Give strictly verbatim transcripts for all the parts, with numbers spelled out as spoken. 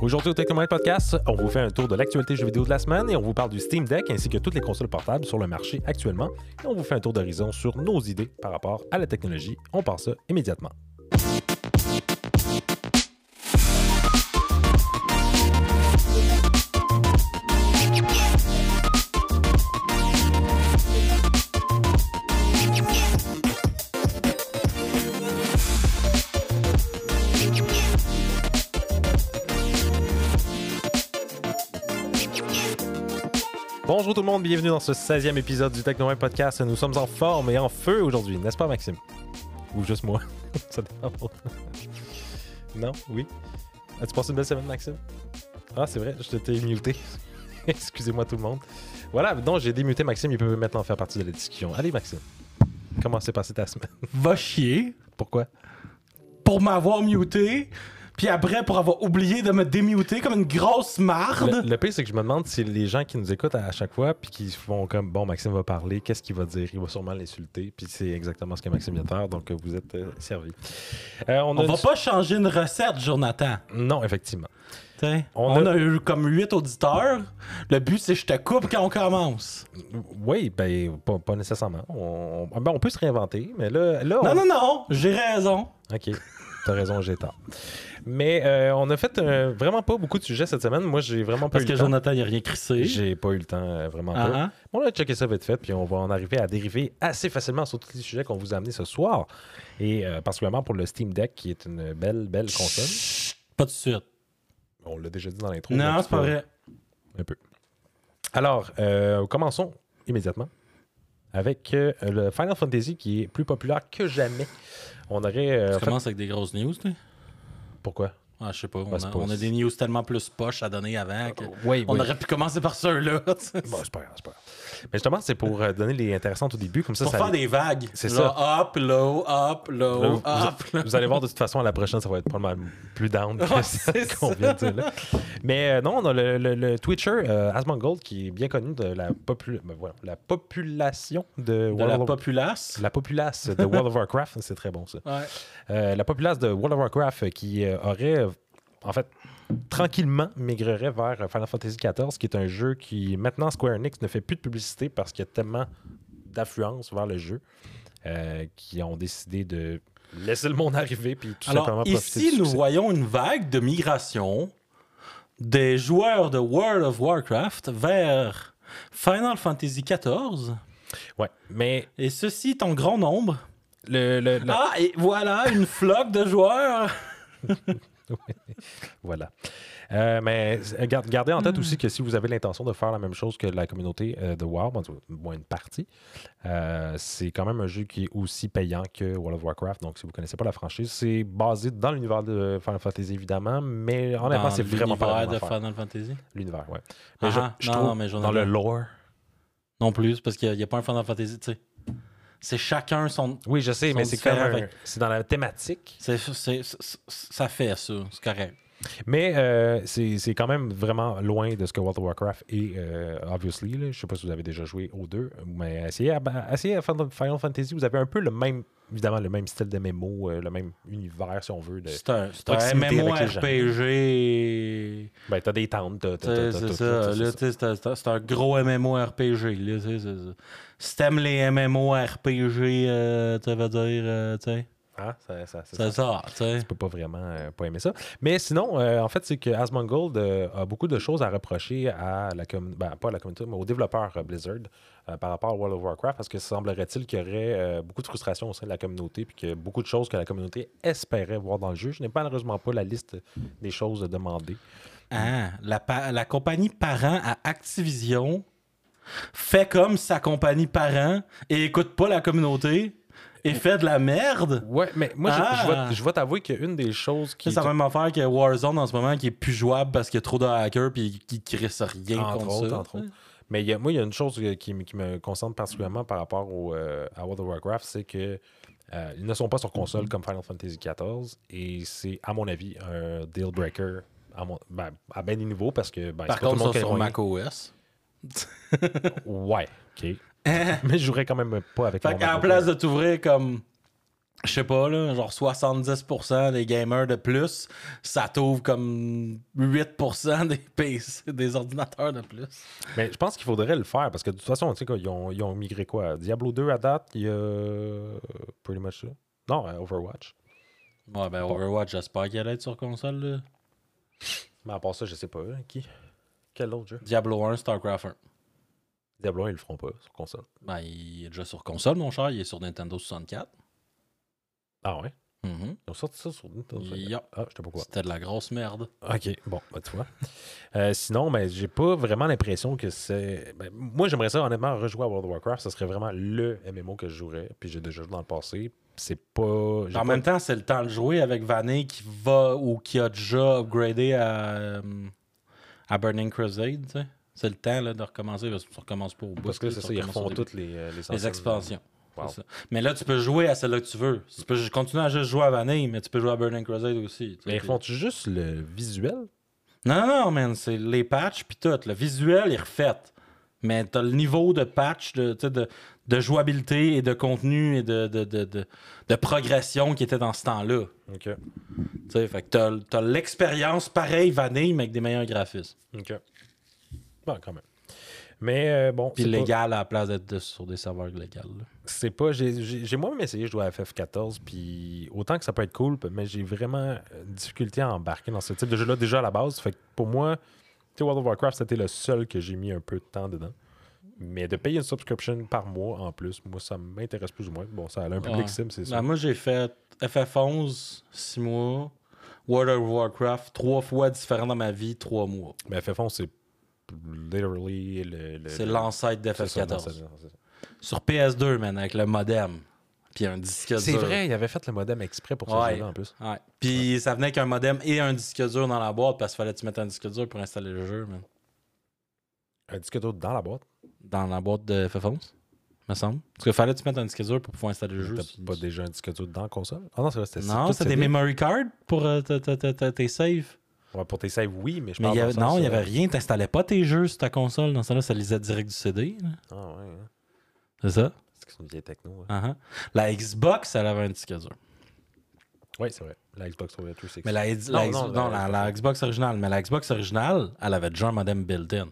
Aujourd'hui au Technomètre Podcast, on vous fait un tour de l'actualité jeux vidéo de la semaine et on vous parle du Steam Deck ainsi que toutes les consoles portables sur le marché actuellement. Et on vous fait un tour d'horizon sur nos idées par rapport à la technologie. On part ça immédiatement. Bonjour tout le monde, bienvenue dans ce seizième épisode du Technomètre Podcast. Nous sommes en forme et en feu aujourd'hui, n'est-ce pas Maxime? Ou juste moi? Ça dépend. Non? Oui? As-tu passé une belle semaine Maxime? Ah c'est vrai, je t'ai muté. Excusez-moi tout le monde. Voilà, donc j'ai démuté Maxime, il peut maintenant faire partie de la discussion. Allez Maxime, comment s'est passée ta semaine? Va chier. Pourquoi? Pour m'avoir muté. Puis après, pour avoir oublié de me démuter comme une grosse marde. Le, le pire, c'est que je me demande si les gens qui nous écoutent à, à chaque fois, puis qui font comme, bon, Maxime va parler, qu'est-ce qu'il va dire? Il va sûrement l'insulter, puis c'est exactement ce que Maxime vient de faire, donc vous êtes euh, servis. Euh, on on a va une... pas changer une recette, Jonathan. Non, effectivement. On, on a... a eu comme huit auditeurs. Le but, c'est que je te coupe quand on commence. Oui, ben, pas, pas nécessairement. On, on, ben, on peut se réinventer, mais là... là on... Non, non, non, j'ai raison. OK, t'as raison, j'ai tort. Mais euh, on a fait euh, vraiment pas beaucoup de sujets cette semaine. Moi, j'ai vraiment pas Parce eu le que temps. Jonathan, il a rien crissé. J'ai pas eu le temps, euh, vraiment Ah, pas. ah. Bon, on a checké ça vite fait, puis on va en arriver à dériver assez facilement sur tous les sujets qu'on vous a amenés ce soir. Et euh, particulièrement pour le Steam Deck, qui est une belle, belle console. Chut, pas tout de suite. On l'a déjà dit dans l'intro. Non, c'est pas vrai. Un peu. Alors, euh, commençons immédiatement avec euh, le Final Fantasy qui est plus populaire que jamais. On aurait... Euh, Tu fait... commences avec des grosses news, toi? Pourquoi? Ah, je sais pas. Ben, On, c'est a, pas- on a des news tellement plus poches à donner avant que... Oui, On oui. aurait pu commencer par ceux-là. Bon, c'est pas grave, c'est pas grave. Mais justement, c'est pour euh, donner les intéressantes au début, comme ça, Pour ça faire des vagues. C'est Genre up, low, up, low, Là, vous, up. vous- vous allez voir de toute façon, à la prochaine, ça va être pas mal plus down que Ouais, ça c'est qu'on ça. vient de dire là. Mais euh, non, on a le, le- le Twitcher euh, Asmongold qui est bien connu de la, popula- ben, voilà, la population de, De World la of... populace. la populace de World of Warcraft. C'est très bon ça. Ouais. Euh, la populace de World of Warcraft qui euh, aurait, euh, en fait, tranquillement migrerait vers Final Fantasy quatorze, qui est un jeu qui, maintenant, Square Enix ne fait plus de publicité parce qu'il y a tellement d'affluence vers le jeu euh, qui ont décidé de laisser le monde arriver puis tout Alors, simplement profiter ici, du nous succès. voyons une vague de migration des joueurs de World of Warcraft vers Final Fantasy quatorze. Ouais, mais Et ceci est en grand nombre. le... le- le- Ah, et voilà, une flotte de joueurs. Voilà. Euh, mais euh, gar- gardez en tête aussi que si vous avez l'intention de faire la même chose que la communauté euh, de WoW, bon, du moins une partie, euh, c'est quand même un jeu qui est aussi payant que World of Warcraft. Donc, si vous ne connaissez pas la franchise, c'est basé dans l'univers de Final Fantasy, évidemment, mais honnêtement, Dans c'est vraiment pas la l'univers même de affaire. Final Fantasy. L'univers, ouais. Ah, Mais je, ah, je non, trouve non, mais j'en ai dans le pas. lore... Non plus, parce qu'il n'y a, a pas un Final Fantasy, tu sais. C'est chacun son... Oui, je sais, Sont mais c'est comme différents, un- fait- c'est dans la thématique. c'est- c'est- c'est- ça fait ça, c'est correct. Mais euh, c'est c'est quand même vraiment loin de ce que World of Warcraft est, euh, obviously. Là. Je ne sais pas si vous avez déjà joué aux deux, mais essayez à, essayez à Final Final Fantasy. Vous avez un peu le même, évidemment, le même style de M M O, euh, le même univers, si on veut. De... C'est un, c'est un proximité avec les gens. MMORPG. Ben, t'as des tentes, t'as... t'as- Tu sais, t'as- C'est t'as- ça, t'as- là, tu sais, c'est un- c'est un- c'est un gros MMORPG. Là, tu sais, c'est ça. Si t'aimes les MMORPG, euh, ça veut dire, euh, tu sais, Ah, ça, ça, c'est c'est ça. ça, tu sais. Tu peux pas vraiment euh, pas aimer ça. Mais sinon, euh, en fait, c'est que Asmongold euh, a beaucoup de choses à reprocher à la communauté, ben, pas à la communauté, mais aux développeurs euh, Blizzard euh, par rapport à World of Warcraft, parce que semblerait-il qu'il y aurait euh, beaucoup de frustration au sein de la communauté, puis qu'il y a beaucoup de choses que la communauté espérait voir dans le jeu. Je n'ai malheureusement pas la liste des choses demandées. Ah, la, pa- la compagnie parent à Activision fait comme sa compagnie parent et écoute pas la communauté et fait de la merde. Ouais, mais moi, je- Ah! je, vais, je vais t'avouer qu'une des choses qui... C'est la même affaire que Warzone en ce moment qui est plus jouable parce qu'il y a trop de hackers puis qui crissent rien Entre contre autres, ça. entre autres. Mais il y a- moi, il y a une chose euh, qui, m- qui me concentre particulièrement par rapport au, euh, à World of Warcraft, c'est que euh, ils ne sont pas sur console comme Final Fantasy quatorze et c'est, à mon avis, un deal breaker à, mon, ben, à bien des niveaux parce que ben, Par c'est pas tout contre, le ça, monde qui a sur les moyens. macOS. Ouais, ok. Mais je jouerais quand même pas avec Fait mon qu'à la MacBook place Air. de t'ouvrir comme je sais pas, là, genre soixante-dix pour cent des gamers de plus, ça t'ouvre comme huit pour cent des P C, des ordinateurs de plus. Mais je pense qu'il faudrait le faire parce que de toute façon, tu sais quoi, ils ont, ils ont migré quoi? Diablo deux à date, il y a pretty much ça. Non, euh, Overwatch. Ouais, ben Overwatch, j'espère qu'il allait être sur console, là. Mais à part ça, je sais pas. Hein, qui? Quel autre jeu? Diablo un, StarCraft un. Diablo un, ils le feront pas sur console. Ben, il est déjà sur console, mon cher, il est sur Nintendo soixante-quatre. Ah ouais? Mm-hmm. Ils ont sorti ça sur Nintendo. Yeah. Ah, je sais pas quoi. C'était de la grosse merde. Ok, bon, bah, tu vois. euh, sinon, ben, j'ai pas vraiment l'impression que c'est. Ben, moi, j'aimerais ça, honnêtement, rejouer à World of Warcraft. Ça serait vraiment le M M O que je jouerais. Puis j'ai déjà joué dans le passé. C'est pas. j'ai En pas- même temps, c'est le temps de jouer avec Vanille qui va ou qui a déjà upgradé à, euh, à Burning Crusade. Tu sais. C'est le temps là, de recommencer. Parce que tu recommences pas au bout. Parce que tu c'est ça, ils recommences refont au début. toutes les, euh, les, Les anciennes- expansions. Wow. C'est ça. Mais là, tu peux jouer à celle-là que tu veux. Tu peux continuer à juste jouer à Vanille, mais tu peux jouer à Burning Crusade aussi. tu sais. Mais ils font-tu juste le visuel? Non, non, non, man. C'est les patchs puis tout. Le visuel est refait. Mais t'as le niveau de patch, de, tu sais, de, de jouabilité et de contenu et de, de, de, de, de progression qui était dans ce temps-là. Ok. Tu sais, fait que t'as, t'as l'expérience pareil Vanille, mais avec des meilleurs graphismes. Ok. Bon, quand même. Mais euh, bon. Puis c'est pas- légal à la place d'être de- sur des serveurs légaux. là. C'est pas. J'ai, j'ai, j'ai moi-même essayé de jouer à F F quatorze, puis autant que ça peut être cool, mais j'ai vraiment euh, difficulté à embarquer dans ce type de jeu-là déjà à la base. Fait que pour moi, tu sais, World of Warcraft, c'était le seul que j'ai mis un peu de temps dedans. Mais de payer une subscription par mois en plus, moi, ça m'intéresse plus ou moins. Bon, ça a un public Ouais. sim, c'est Ben, ça. moi, j'ai fait F F onze, six mois, World of Warcraft, trois fois différent dans ma vie, trois mois. Mais F F onze, c'est literally le. le- C'est le- l'ancêtre c'est d'F F ça, quatorze. c'est ça, c'est ça. Sur P S deux, man, avec le modem. Puis un disque dur. C'est vrai, il avait fait le modem exprès pour ce Ouais. jeu-là en plus. Ouais. Puis ça venait avec un modem et un disque dur dans la boîte parce qu'il fallait que tu mettes un disque dur pour installer le jeu, man. Un disque dur dans la boîte. Dans la boîte de F F onze, me semble. Parce qu'il fallait que tu mettes un disque dur pour pouvoir installer le jeu. T'as C'est- pas déjà un disque dur dans la console? Ah non, c'est vrai, c'était Non, tout c'était des C D. memory cards pour euh, t- t- t- t- tes saves. Ouais, pour tes saves, oui, mais je Mais parle il y avait, dans le non, sens, il n'y avait euh, rien. Tu n'installais pas tes jeux sur ta console. Dans ça, là, ça lisait direct du C D. là. Ah ouais, hein. C'est ça? C'est que c'est une vieille techno. Hein. Uh-huh. La Xbox, elle avait un disque dur. Oui, c'est vrai. La Xbox trois cent soixante. Mais la, la- Non, la- non, non, la- la, la Xbox originale. Mais la Xbox originale, elle avait déjà un modem built-in.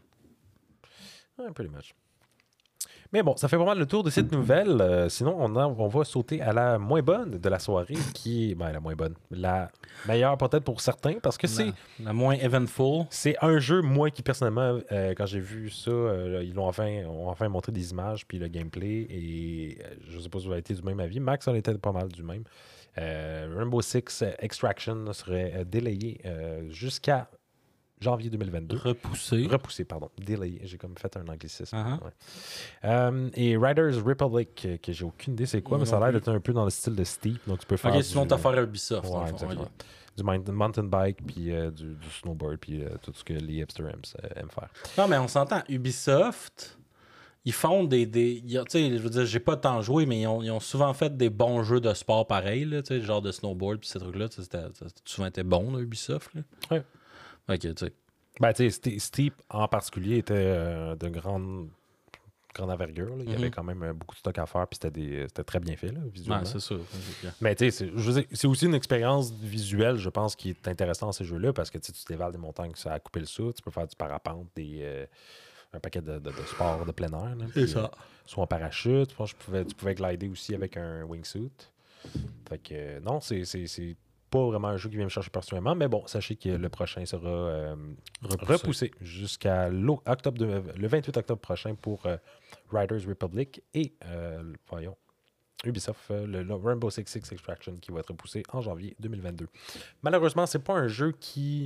Ouais, pretty much. Mais bon, ça fait vraiment le tour de cette nouvelle. Euh, sinon, on, en- on va sauter à la moins bonne de la soirée, qui est ben, la moins bonne. La meilleure peut-être pour certains, parce que c'est La, la moins eventful. c'est un jeu, moi, qui personnellement, euh, quand j'ai vu ça, euh, ils l'ont enfin, ont enfin montré des images, puis le gameplay, et euh, je sais pas si vous avez été du même avis. Max en était pas mal du même. Euh, Rainbow Six Extraction serait euh, délayé euh, jusqu'à janvier deux mille vingt-deux. Repoussé. Repoussé, pardon. Délayé. J'ai comme fait un anglicisme. Uh-huh. Ouais. Euh, et Riders Republic, euh, que j'ai aucune idée c'est quoi, mais ça a l'air d'être un peu dans le style de Steep. Donc tu peux faire. Ok, sinon du, t'as affaire à Ubisoft. ouais, dans le fond. exactement. Ok. Du mountain mountain bike, puis euh, du, du snowboard, puis euh, tout ce que les hipsters aiment, euh, aiment faire. Non, mais on s'entend. Ubisoft, ils font des. des ils ont- tu sais, je veux dire, j'ai pas tant joué, mais ils ont, ils ont souvent fait des bons jeux de sport pareils, là, tu sais, genre de snowboard, puis ces trucs-là. tu sais, C'était ça a souvent été bon, là, Ubisoft. Là. Ouais. Ok, tu sais. Ben, tu sais, Ste- Steep en particulier était euh, de grande, grande envergure. Là. Il y Mhm. avait quand même euh, beaucoup de stock à faire, puis c'était des- c'était très bien fait, là, visuellement. Ouais, c'est sûr. Ok. Mais tu sais, c'est- je veux dire, c'est aussi une expérience visuelle, je pense, qui est intéressante dans ces jeux-là, parce que tu sais, tu dévales des montagnes, ça a coupé le souffle, tu peux faire du parapente, des, euh, un paquet de, de, de sports de plein air. là, puis, euh, soit en parachute, je pense que je pouvais, tu pouvais glider aussi avec un wingsuit. Fait que euh, non, c'est, c'est, c'est pas vraiment un jeu qui vient me chercher personnellement, mais bon, sachez que le prochain sera euh, Repoussé. repoussé jusqu'à l'o- octobre de- le vingt-huit octobre prochain pour euh, Riders Republic et euh, voyons, Ubisoft, euh, le, le Rainbow Six Six Extraction qui va être repoussé en janvier deux mille vingt-deux. Malheureusement, c'est pas un jeu qui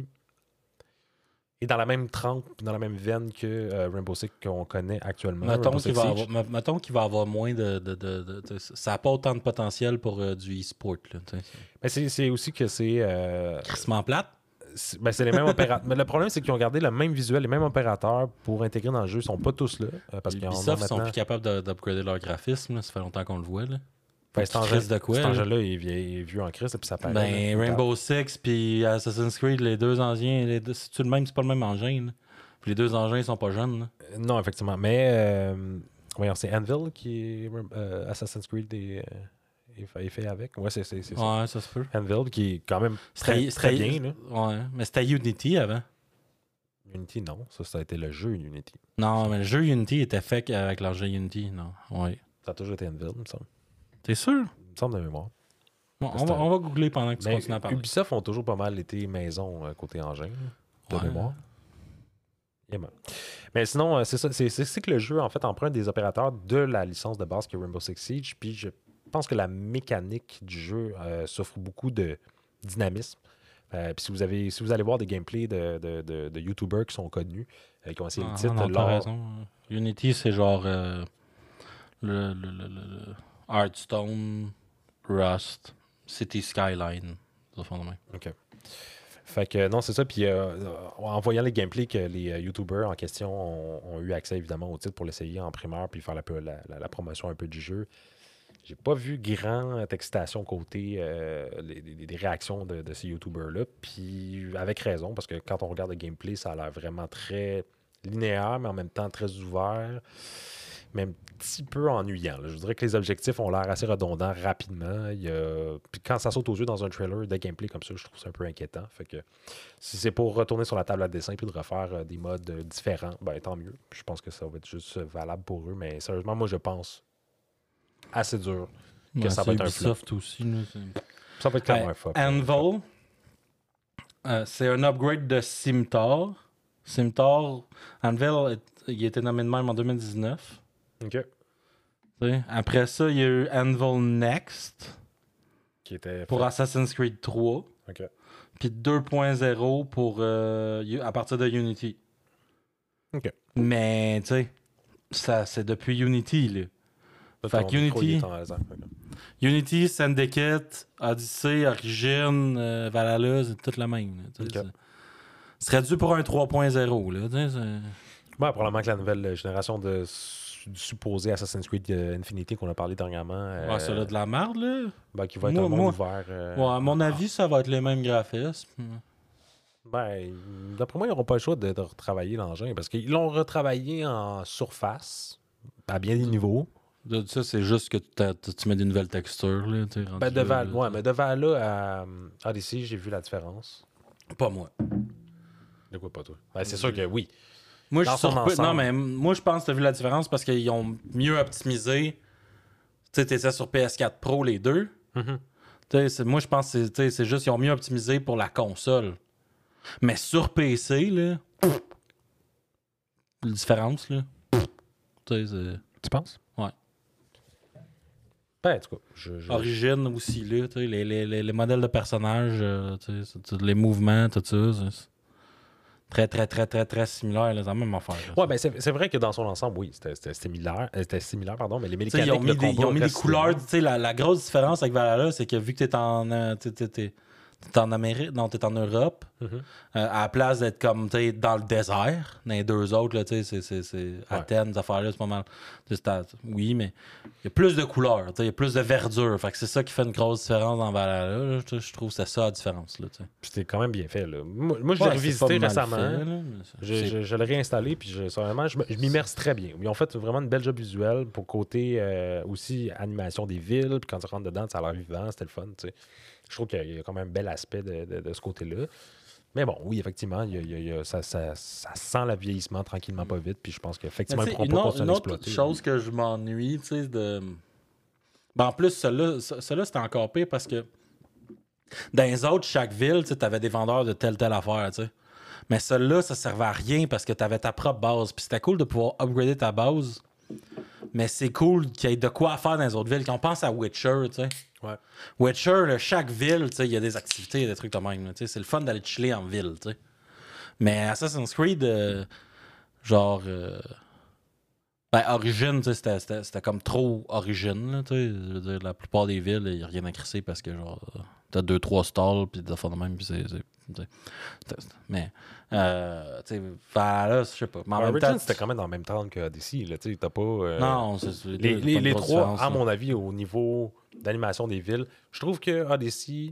est dans la même trempe, dans la même veine que euh, Rainbow Six qu'on connaît actuellement. Mettons Rainbow qu'il Six va, Siege. avoir, me- mettons qu'il va avoir moins de. de, de, de- de- ça n'a pas autant de potentiel pour euh, du e-sport. Là, tu sais. Mais c'est, c'est aussi que c'est... euh, Crissement plate. c'est, ben, c'est les mêmes opérateurs. Mais le problème, c'est qu'ils ont gardé le même visuel, les mêmes opérateurs pour intégrer dans le jeu. Ils sont pas tous là. euh, parce qu'ils en ont Ubisoft sont maintenant... plus capables de- d'upgrader leur graphisme. Là. Ça fait longtemps qu'on le voit. Là. Ben, cet Crise engin- de quoi, cet là? engin-là est, vieux- est vieux en crise, et puis ça paraît. Ben, là. Rainbow Six puis Assassin's Creed, les deux anciens, les deux- c'est-tu le même, c'est pas le même engin. Là. Puis les deux engins, ils sont pas jeunes. Là. Euh, Non, effectivement. Mais, euh, voyons, c'est Anvil qui est euh, Assassin's Creed et, euh, est fait, est fait avec. Ouais, c'est, c'est, c'est ça. Ouais, ça se peut. Anvil, qui est quand même très, très bien. Là. Ouais, mais c'était Unity avant. Unity, non. Ça, ça a été le jeu Unity. Non, mais le jeu Unity était fait avec l'engin Unity, non. Ouais. Ça a toujours été Anvil, il me semble. T'es sûr? Il me semble de mémoire. Bon, on, va, on va googler pendant que tu mais continues à parler. Ubisoft ont toujours pas mal été maison euh, côté engin, de ouais. mémoire. Yeah, man. Mais sinon, c'est ça. C'est, c'est, c'est que le jeu, en fait, emprunte des opérateurs de la licence de base qui est Rainbow Six Siege. Puis je pense que la mécanique du jeu euh, souffre beaucoup de dynamisme. Euh, puis si vous avez, si vous allez voir des gameplays de, de, de, de YouTubers qui sont connus, euh, qui ont essayé ah, le titre, non, lors... t'as raison. Unity, c'est genre euh, le, le, le, le Hearthstone, Rust, City Skyline. OK. Fait que non, c'est ça. Puis euh, en voyant les gameplays que les euh, YouTubers en question ont, ont eu accès évidemment au titre pour l'essayer en primeur puis faire la, la, la, la promotion un peu du jeu, j'ai pas vu grande excitation côté euh, les, les, les réactions de, de ces YouTubers-là. Puis avec raison, parce que quand on regarde le gameplay, ça a l'air vraiment très linéaire, mais en même temps très ouvert. Mais un petit peu ennuyant. Là. Je dirais que les objectifs ont l'air assez redondants rapidement. Il y a... Puis quand ça saute aux yeux dans un trailer de gameplay comme ça, je trouve ça un peu inquiétant. Fait que si c'est pour retourner sur la table à dessin et de refaire euh, des modes euh, différents, ben tant mieux. Je pense que ça va être juste valable pour eux. Mais sérieusement, moi je pense assez dur que ouais, ça va être un flop. Aussi, là, ça va être clairement hey, un flop. Anvil, euh, c'est un upgrade de Simtar. Simtar, Anvil, est... il a été nommé de même en deux mille dix-neuf. OK. T'sais, après ça, il y a eu Anvil Next qui était pour fait. Assassin's Creed trois. OK. Puis deux point zéro pour euh, à partir de Unity. OK. Mais tu sais, ça c'est depuis Unity là. Ça, fait que Unity, Unity, Syndicate, Odyssey, Origin, euh, Valhalla, c'est toute la même. Okay. Ce serait dû pour un trois point zéro là. Ouais, probablement que la nouvelle génération de du supposé Assassin's Creed Infinity qu'on a parlé dernièrement. Euh, ouais, ça a de la merde, là. Ben, qui va être moi, un monde moi, ouvert. Euh, ouais, à mon avis, ça va être les mêmes graphismes. Ben, d'après moi, ils n'auront pas le choix de, de retravailler l'engin parce qu'ils l'ont retravaillé en surface, à bien des niveaux. De ça, c'est juste que tu mets des nouvelles textures. Là, ben, de Val, ouais, mais de Valhalla à Odyssey, j'ai vu la différence. Pas moi. De quoi pas toi? Ben, c'est sûr que oui. Moi, je suis surpris. Non, mais moi, je pense que tu as vu la différence parce qu'ils ont mieux optimisé. Tu sais, tu étais sur P S quatre Pro, les deux. Mm-hmm. Moi, je pense que c'est, c'est juste qu'ils ont mieux optimisé pour la console. Mais sur P C, là, pff, la différence, là. Tu penses? Ouais. Ben, en tout cas, je, je... Origine aussi, là. Les, les, les, les modèles de personnages, euh, les mouvements, tout ça. C'est... Très, très, très, très, très similaire, là, c'est la même affaire. Là, ouais, ben c'est, c'est vrai que dans son ensemble, oui, c'était, c'était similaire, c'était similaire, pardon, mais les mécaniques ils ont mis, de des, ils ont mis des couleurs. La, la grosse différence avec Valhalla, c'est que vu que t'es en, euh, t'es, t'es, t'es, t'es en Amérique, non, t'es en Europe, mm-hmm. euh, à la place d'être comme t'es dans le désert, dans les deux autres, là, c'est, c'est, c'est ouais. Athènes, ces affaires-là, c'est pas mal. Oui, mais il y a plus de couleurs, il y a plus de verdure. Fait que c'est ça qui fait une grosse différence dans Valhalla. Là, je, je trouve que c'est ça la différence. Là, c'était quand même bien fait. Là. Moi, moi je l'ai ouais, revisité récemment. Fait, là, je, je, je l'ai réinstallé, puis je, vraiment, je, je m'immerse très bien. Ils ont fait vraiment une belle job visuelle pour côté euh, aussi animation des villes. Puis quand tu rentres dedans, ça a l'air vivant, c'était le fun. T'sais. Je trouve qu'il y a quand même un bel aspect de, de, de ce côté-là. Mais bon, oui, effectivement, il y a, il y a, ça, ça, ça sent le vieillissement tranquillement, pas vite. Puis je pense qu'effectivement, ils ne pourront pas continuer à l'exploiter. Une autre chose que je m'ennuie, tu sais, de... Ben, en plus, celui-là, celui-là, c'était encore pire parce que dans les autres, chaque ville, tu avais des vendeurs de telle, telle affaire, tu sais. Mais celui-là, ça servait à rien parce que tu avais ta propre base. Puis c'était cool de pouvoir upgrader ta base. Mais c'est cool qu'il y ait de quoi faire dans les autres villes. Quand on pense à Witcher, tu sais. Ouais. Witcher, là, chaque ville, il y a des activités, il y a des trucs de même. C'est le fun d'aller chiller en ville. T'sais. Mais Assassin's Creed, euh, genre. Euh, ben, Origin, c'était, c'était, c'était comme trop Origin. Là, je veux dire, la plupart des villes, il n'y a rien à crisser parce que genre t'as deux, trois stalls, puis de faire de même, puis c'est. c'est, c'est mais. Euh, tu sais, là, je sais pas. Mais en ouais, même temps, c'était quand même dans le même temps que Odyssey. Là, t'as pas. Euh, non, c'est, c'est les, les, les trois, à là. mon avis, au niveau d'animation des villes, je trouve que Odyssey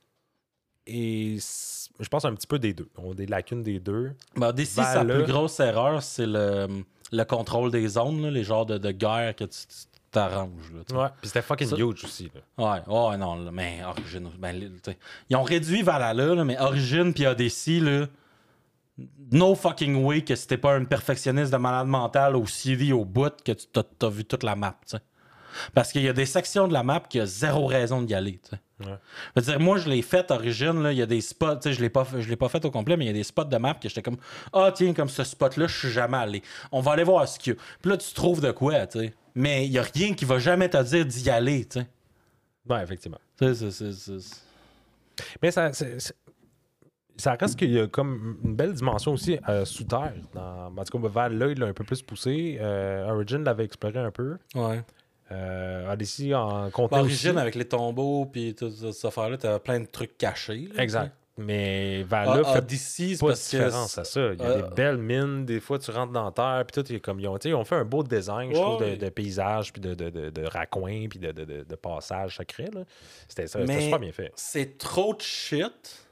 est, je pense, un petit peu des deux. On a des lacunes des deux. Ben, Odyssey, sa plus grosse erreur, c'est le, le contrôle des zones, là, les genres de, de guerre que tu t'arranges. Là, ouais, puis c'était fucking ça... huge aussi. Là. Ouais, ouais, non, là, mais Origin, ben, ils ont réduit Valhalla, là, mais Origin puis Odyssey, là, no fucking way que si t'es pas un perfectionniste de malade mental au C D au bout que tu t'as, t'as vu toute la map, tu sais. Parce qu'il y a des sections de la map qui a zéro raison d'y aller, tu sais. Ouais. Je veux dire, moi, je l'ai fait Origin, là, il y a des spots, tu sais, je l'ai pas, je l'ai pas fait au complet, mais il y a des spots de map que j'étais comme, ah, tiens, comme ce spot-là, je suis jamais allé. On va aller voir ce qu'il y a. Puis là, tu trouves de quoi, tu sais. Mais il y a rien qui va jamais te dire d'y aller, tu sais. Ouais, effectivement. Tu sais, c'est, c'est, c'est... Mais ça, c'est, c'est... ça reste qu'il y a comme une belle dimension aussi euh, sous terre. Dans... En tout cas, Valhalla, il l'a un peu plus poussé. Euh, Origin l'avait exploré un peu. Ouais. Euh, Odyssey en comptait Origin aussi. avec les tombeaux puis toute cette affaire-là, t'avais plein de trucs cachés. Là, exact. T'sais. Mais Valhalla ah, fait Odyssey, c'est pas de parce différence que... à ça. Il y a euh, des belles mines, des fois tu rentres dans la terre, puis tout, il y a comme, ils, ont, ils ont fait un beau design, je ouais, trouve, de, ouais. de paysages, puis de, de, de, de raccoins, puis de, de, de, de passages secrets. Là. C'était, ça, Mais c'était super bien fait. c'est trop de shit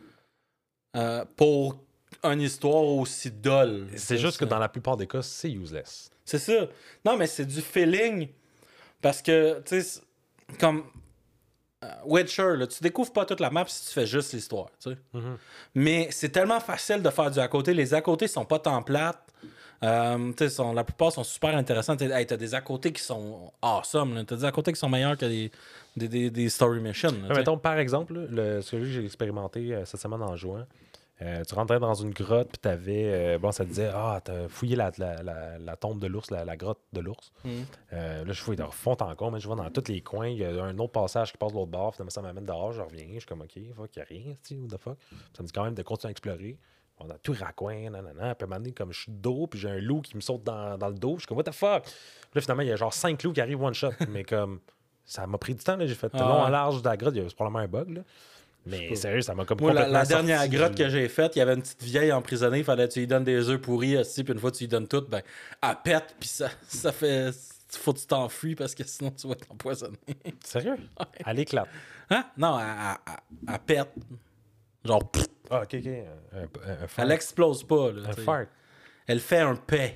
euh, pour une histoire aussi dolle. C'est juste que dans la plupart des cas, c'est useless. C'est ça. Non, mais c'est du feeling. Parce que, tu sais, comme uh, Witcher, là, tu découvres pas toute la map si tu fais juste l'histoire, tu sais. Mm-hmm. Mais c'est tellement facile de faire du à côté. Les à côté sont pas tant plates. Euh, tu sais, sont, la plupart sont super intéressants. T'as, hey, t'as des à côté qui sont awesome. Là. T'as des à côté qui sont meilleurs que des, des, des, des story missions. Là, Mais mettons, par exemple, là, le, celui que j'ai expérimenté euh, cette semaine en juin, euh, tu rentrais dans une grotte, puis t'avais. Euh, bon, ça te disait, ah, t'as fouillé la, la, la, la tombe de l'ours, la, la grotte de l'ours. Mm. Euh, là, je fouille de fond en comble, mais je vais dans tous les coins. Il y a un autre passage qui passe de l'autre bord, finalement, ça m'amène dehors, je reviens. Je suis comme, OK, fuck, il n'y a rien, tu sais, what the fuck. Ça me dit quand même de continuer à explorer. On a tout raccoin, nanana. Puis à un moment donné, comme je suis de dos, puis j'ai un loup qui me saute dans, dans le dos. Je suis comme, what the fuck? Puis là, finalement, il y a genre cinq loups qui arrivent one shot. Mais comme, ça m'a pris du temps, là. J'ai fait Ah, long ouais. à large de la grotte. Il y a probablement un bug, là. Mais sérieux, ça m'a comme Moi, la, complètement la dernière sorti grotte du... que j'ai faite, il y avait une petite vieille emprisonnée. Il fallait que tu lui donnes des œufs pourris aussi, puis une fois que tu lui donnes tout, ben, elle pète, puis ça, ça fait. Faut que tu t'enfuis parce que sinon tu vas t'empoisonner. Sérieux? Ouais. Elle éclate. Hein? Non, elle, elle, elle, elle pète. Genre, pff, Ah, ok, ok. Un, un, un fart. elle explose pas. Là, Un t'sais. fart. Elle fait un paix.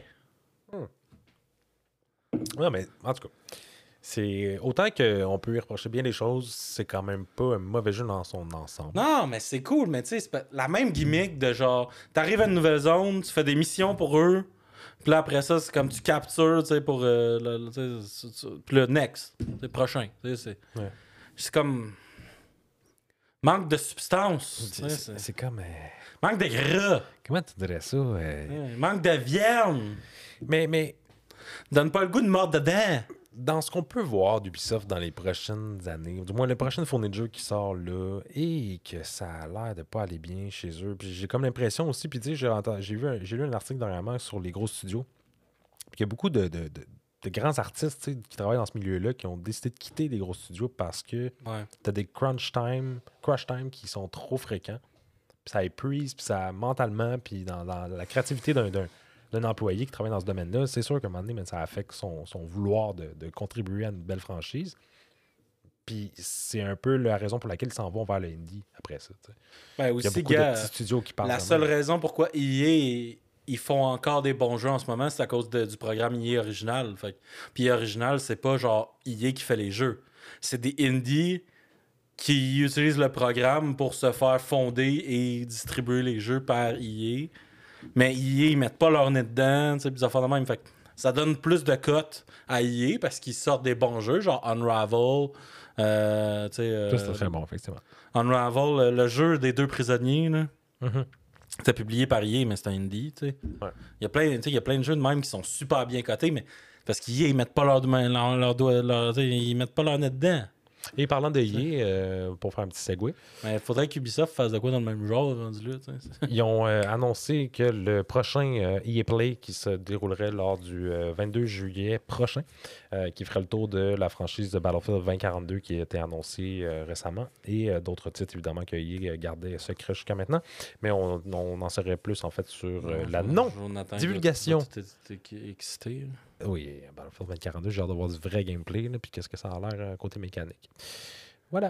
Non, mais en tout cas, c'est autant qu'on peut y reprocher bien les choses, c'est quand même pas un mauvais jeu dans son ensemble. Non, mais c'est cool, mais tu sais, c'est pas- la même gimmick de genre, t'arrives à une nouvelle zone, tu fais des missions pour eux, puis là après ça, c'est comme tu captures, tu sais, pour euh, le, le- tu sais, puis le next, c'est prochain, tu sais, c'est, Ouais. c'est comme manque de substance, tu sais, C'est, c'est- c'est comme. euh, manque de gras, Comment tu dirais ça? euh? ouais, manque de viande, Mais, mais donne pas le goût de mordre dedans. dans ce qu'on peut voir d'Ubisoft dans les prochaines années, du moins les prochaines fournées de jeux qui sortent là, et que ça a l'air de pas aller bien chez eux. Puis j'ai comme l'impression aussi, puis tu sais, j'ai, entendu- j'ai, vu un- j'ai lu un article dernièrement sur les gros studios, puis qu'il y a beaucoup de, de, de- de grands artistes tu sais, qui travaillent dans ce milieu-là qui ont décidé de quitter les gros studios parce que Ouais. t'as des crunch time, crush time qui sont trop fréquents. Puis ça épuise, puis ça mentalement, puis dans, dans la créativité d'un, d'un, d'un employé qui travaille dans ce domaine-là, c'est sûr qu'à un moment donné, mais ça affecte son, son vouloir de, de contribuer à une belle franchise. Puis c'est un peu la raison pour laquelle ils s'en vont vers le indie après ça. tu sais. Ben Il y a aussi, beaucoup gars, de petits studios qui parlent. la de seule même. raison pourquoi E A ils font encore des bons jeux en ce moment, c'est à cause de- du programme E A original. Fait que- Puis E A original, c'est pas genre E A qui fait les jeux. C'est des indies qui utilisent le programme pour se faire fonder et distribuer les jeux par E A. Mais E A, ils mettent pas leur nez dedans, tu sais, puis des affaires de même. Fait que ça donne plus de cotes à E A parce qu'ils sortent des bons jeux, genre Unravel. Euh, tu sais, euh, Ça, c'est très bon, effectivement. Unravel, le, le jeu des deux prisonniers, là. Mhm. C'était publié par E A, mais c'est un indie, tu sais. Ouais. Il y a plein, tu sais, il y a plein de jeux de même qui sont super bien cotés, mais parce qu'E A, ils mettent pas leur, leur, leur, doigt- leur- tu sais, ils mettent pas leur nez dedans. Et parlant de E A, euh, pour faire un petit segue, Mais il faudrait qu'Ubisoft fasse de quoi dans le même genre, rendu là, tu sais. ils ont euh, annoncé que le prochain euh, E A Play qui se déroulerait lors du euh, vingt-deux juillet prochain, euh, qui ferait le tour de la franchise de Battlefield vingt quarante-deux qui a été annoncée euh, récemment, et euh, d'autres titres évidemment que E A gardait secret jusqu'à maintenant, mais on, on en saurait plus en fait sur euh, la non-divulgation. Tu es excité. là. Oui, Battlefield vingt quarante-deux, j'ai hâte de voir du vrai gameplay, là, puis qu'est-ce que ça a l'air euh, côté mécanique. Voilà.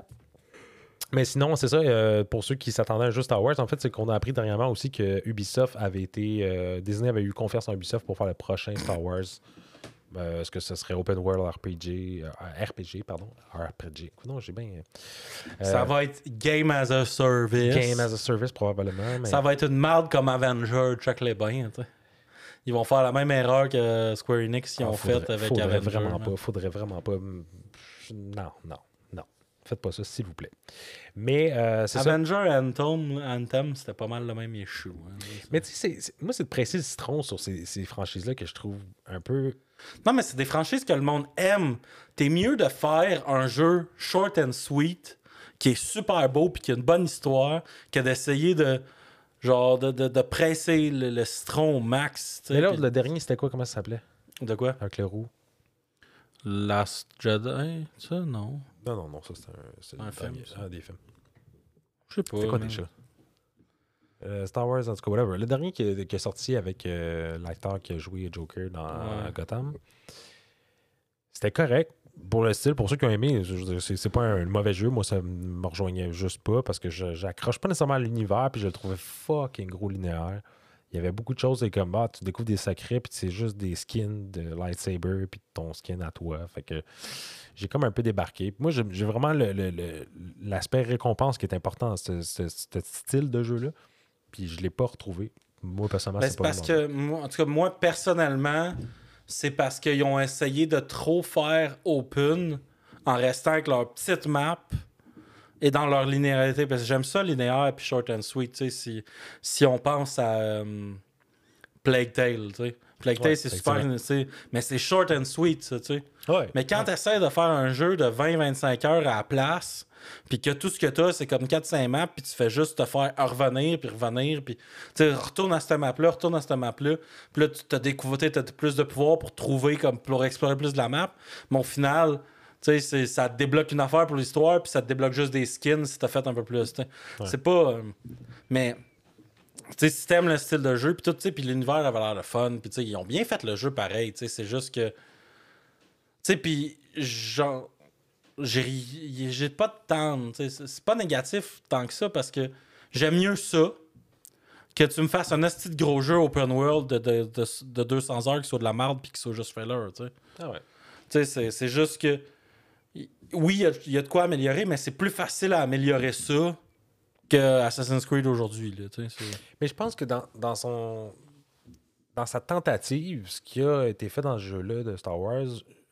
Mais sinon, c'est ça, euh, pour ceux qui s'attendaient à un jeu Star Wars, en fait, c'est qu'on a appris dernièrement aussi que Ubisoft avait été. Euh, Disney avait eu confiance en Ubisoft pour faire le prochain Star Wars. Euh, Est-ce que ce serait Open World R P G, euh, R P G, pardon, R P G. Non, j'ai bien. Euh, Ça va être Game as a Service. Game as a Service, probablement. Mais... Ça va être une marde comme Avenger, check les bains. T'sais. Ils vont faire la même erreur que Square Enix ils ah, ont faudrait, fait avec faudrait Avenger. Vraiment man. pas, faudrait vraiment pas. Non, non, non. Faites pas ça, s'il vous plaît. Mais euh, c'est ça. Avenger et Anthem, Anthem c'était pas mal le même issue. Hein, mais tu sais, moi, c'est de presser le citron sur ces, ces franchises-là que je trouve un peu. Non, mais c'est des franchises que le monde aime. T'es mieux de faire un jeu short and sweet qui est super beau puis qui a une bonne histoire que d'essayer de genre de, de, de presser le, le citron au max. Mais là, pis... le dernier, c'était quoi? Comment ça s'appelait? De quoi? Avec le roux. Last Jedi? Ça, non. Non, non, non, ça, c'est un, c'est un film. Dernier, un des films. Je sais pas. C'est quoi mais... déjà? Euh, Star Wars, en tout cas, whatever. Le dernier qui, qui est sorti avec euh, l'acteur qui a joué Joker dans Ouais. Gotham, c'était correct. Pour le style, pour ceux qui ont aimé, je veux dire, c'est, c'est pas un mauvais jeu. Moi, ça me rejoignait juste pas parce que je, j'accroche pas nécessairement à l'univers puis je le trouvais fucking gros linéaire. Il y avait beaucoup de choses, c'est comme, ah, tu découvres des secrets puis c'est juste des skins de lightsaber puis ton skin à toi. Fait que j'ai comme un peu débarqué. Moi, j'ai, j'ai vraiment le, le, le, l'aspect récompense qui est important dans ce, ce, ce style de jeu-là. Puis je l'ai pas retrouvé. Moi, personnellement, Ben, c'est, c'est pas parce que, moi, en tout cas, moi, personnellement, c'est parce qu'ils ont essayé de trop faire open en restant avec leur petite map et dans leur linéarité. Parce que j'aime ça, linéaire puis short and sweet. Tu sais, si, si on pense à euh, Plague Tale, tu sais. Plague Tale, Ouais, c'est super, tu sais, mais c'est short and sweet, ça, tu sais. Ouais. Mais quand tu essaies de faire un jeu de vingt à vingt-cinq heures à la place, puis que tout ce que tu as, c'est comme quatre cinq maps, puis tu fais juste te faire revenir, puis revenir, puis tu sais, retourne à cette map-là, retourne à cette map-là, puis là, tu as découvert, tu as plus de pouvoir pour trouver, comme pour explorer plus de la map, mais au final, tu sais, ça te débloque une affaire pour l'histoire, puis ça te débloque juste des skins si tu as fait un peu plus. Ouais. C'est pas... Euh, mais... Tu sais, si t'aimes le style de jeu, puis tout, tu sais, puis l'univers avait l'air de fun, puis tu sais, ils ont bien fait le jeu pareil, tu sais, c'est juste que... Tu sais, puis genre... J'ai, j'ai pas de temps, tu sais, c'est pas négatif tant que ça, parce que j'aime mieux ça que tu me fasses un esti de gros jeu open world de, de, de, de deux cents heures qui soit de la merde puis qui soit juste filler, tu sais. Ah ouais. Tu sais, c'est, c'est juste que... Oui, il y, y a de quoi améliorer, mais c'est plus facile à améliorer ça que Assassin's Creed aujourd'hui, là, tu sais. C'est... Mais je pense que dans, dans son... Dans sa tentative, ce qui a été fait dans ce jeu-là de Star Wars,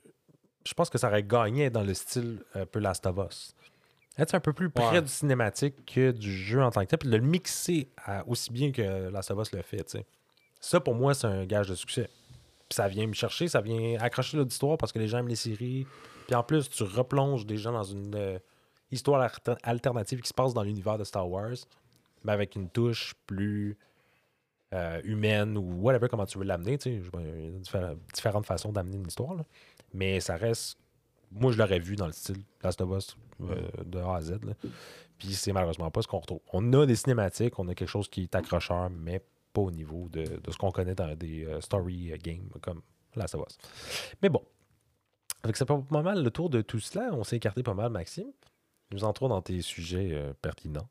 je pense que ça aurait gagné dans le style un peu Last of Us. Être un peu plus près Ouais. du cinématique que du jeu en tant que tel, puis de le mixer à- aussi bien que Last of Us le fait, tu sais. Ça, pour moi, c'est un gage de succès. Puis ça vient me chercher, ça vient accrocher l'auditoire parce que les gens aiment les séries. Puis en plus, tu replonges des gens dans une euh, histoire alter- alternative qui se passe dans l'univers de Star Wars, mais avec une touche plus euh, humaine ou whatever, comment tu veux l'amener. Tu sais. Je- Il y a diffé- différentes façons d'amener une histoire, là. Mais ça reste... Moi, je l'aurais vu dans le style Last of Us euh, de A à Z. Là. Puis c'est malheureusement pas ce qu'on retrouve. On a des cinématiques, on a quelque chose qui est accrocheur, mais pas au niveau de, de ce qu'on connaît dans des euh, story euh, games comme Last of Us. Mais bon, avec ça fait pas mal le tour de tout cela. On s'est écarté pas mal, Maxime. Nous entrons dans tes sujets euh, pertinents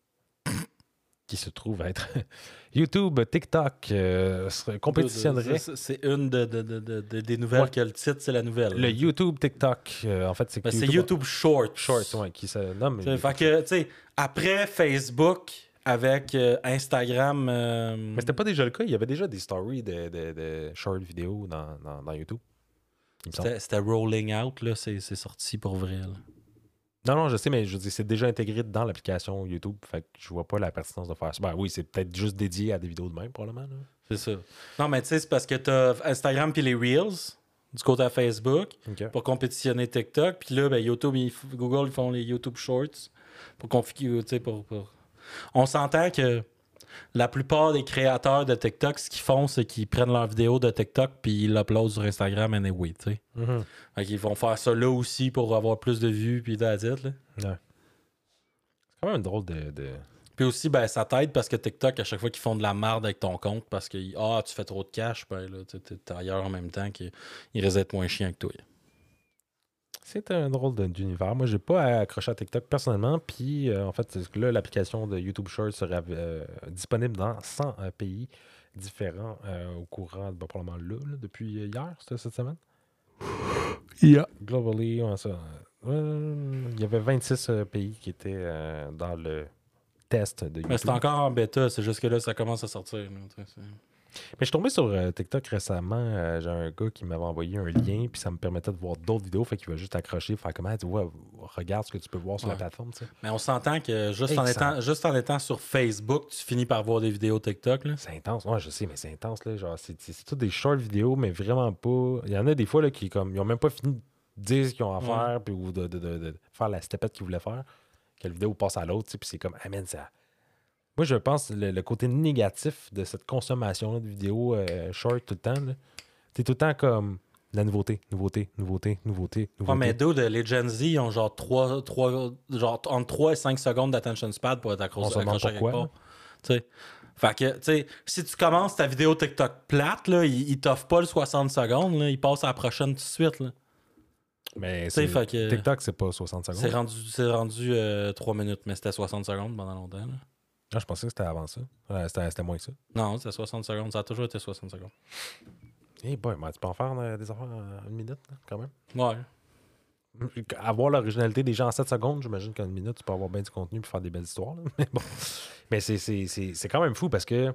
qui se trouvent être YouTube, TikTok, euh, se compétitionnerait. C'est, c'est une de, de, de, de, de- des nouvelles Ouais. que le titre, c'est la nouvelle. Le YouTube, TikTok, euh, en fait, c'est que Ben, c'est YouTube Shorts. Short, ouais, qui se nomme. T'sais, fait que, tu sais, après Facebook, avec euh, Instagram... euh, Mais c'était pas déjà le cas. Il y avait déjà des stories de, de, de short vidéo dans, dans, dans YouTube. Il me semble. c'était, c'était rolling out, là, c'est, c'est sorti pour vrai. Là. Non, non, je sais, mais je dis c'est déjà intégré dans l'application YouTube. Fait que je vois pas la pertinence de faire ça. Ben oui, c'est peut-être juste dédié à des vidéos de même, probablement. Là. C'est ça. Non, mais tu sais, c'est parce que t'as Instagram puis les Reels du côté à Facebook OK. pour compétitionner TikTok. Puis là, ben, YouTube, ils f- Google, ils font les YouTube Shorts pour configurer, tu sais, pour, pour... On s'entend que la plupart des créateurs de TikTok, ce qu'ils font, c'est qu'ils prennent leurs vidéos de TikTok puis ils l'uploadent sur Instagram anyway, tu sais. Mhm. Fait qu'ils vont faire ça là aussi pour avoir plus de vues puis that's it, là. Ouais. C'est quand même drôle de... de... Puis aussi, ben, ça t'aide parce que TikTok, à chaque fois qu'ils font de la merde avec ton compte parce que ah, tu fais trop de cash, ben là, tu t'es t'es ailleurs en même temps qu'ils risquent d'être moins chiants que toi. C'est un drôle de- d'univers. Moi, j'ai pas accroché à TikTok personnellement. Puis, euh, en fait, c'est que là, l'application de YouTube Shorts sera euh, disponible dans cent euh, pays différents euh, au courant, ben, probablement là, là, depuis hier, c'était cette semaine. Yeah. Globally, ouais, ça. Euh, il y avait vingt-six euh, pays qui étaient euh, dans le test de YouTube. Mais c'est encore en bêta, c'est juste que là, ça commence à sortir. Là, Mais je suis tombé sur euh, TikTok récemment. Euh, j'ai un gars qui m'avait envoyé un lien, puis ça me permettait de voir d'autres vidéos. Fait qu'il va juste accrocher, faire comment tu vois, regarde ce que tu peux voir sur ouais. la plateforme. T'sais. Mais on s'entend que juste en, étant, juste en étant sur Facebook, tu finis par voir des vidéos TikTok. Là. C'est intense. Ouais, je sais, mais c'est intense. Là. Genre, c'est, c'est, c'est toutes des short vidéos, mais vraiment pas. Il y en a des fois là, qui comme, ils ont même pas fini de dire ce qu'ils ont à faire, puis, ou de, de, de, de faire la stepette qu'ils voulaient faire. Que la vidéo passe à l'autre, puis c'est comme, amen, ça. Moi, je pense que le, le côté négatif de cette consommation de vidéos euh, short tout le temps, là, c'est tout le temps comme la nouveauté, nouveauté, nouveauté, nouveauté, nouveauté. Ouais, mais dude, les Gen Z, ils ont genre, trois, trois, genre entre trois et cinq secondes d'attention span pour être accroché à quelque part. Tu sais. Fait que, tu sais, si tu commences ta vidéo TikTok plate, là, il, il t'offre pas le soixante secondes, là, il passe à la prochaine tout de suite. Là. Mais c'est, fait que, TikTok, c'est pas soixante secondes. C'est rendu, c'est rendu euh, trois minutes, mais c'était soixante secondes pendant longtemps. Là. Ah, je pensais que c'était avant ça. Ouais, c'était, c'était moins que ça. Non, c'était soixante secondes. Ça a toujours été soixante secondes. Eh hey boy, ben, tu peux en faire euh, des affaires en une minute, là, quand même. Ouais. Avoir l'originalité des gens en sept secondes, j'imagine qu'en une minute, tu peux avoir bien du contenu et faire des belles histoires. Là. Mais bon. Mais c'est, c'est, c'est, c'est quand même fou parce que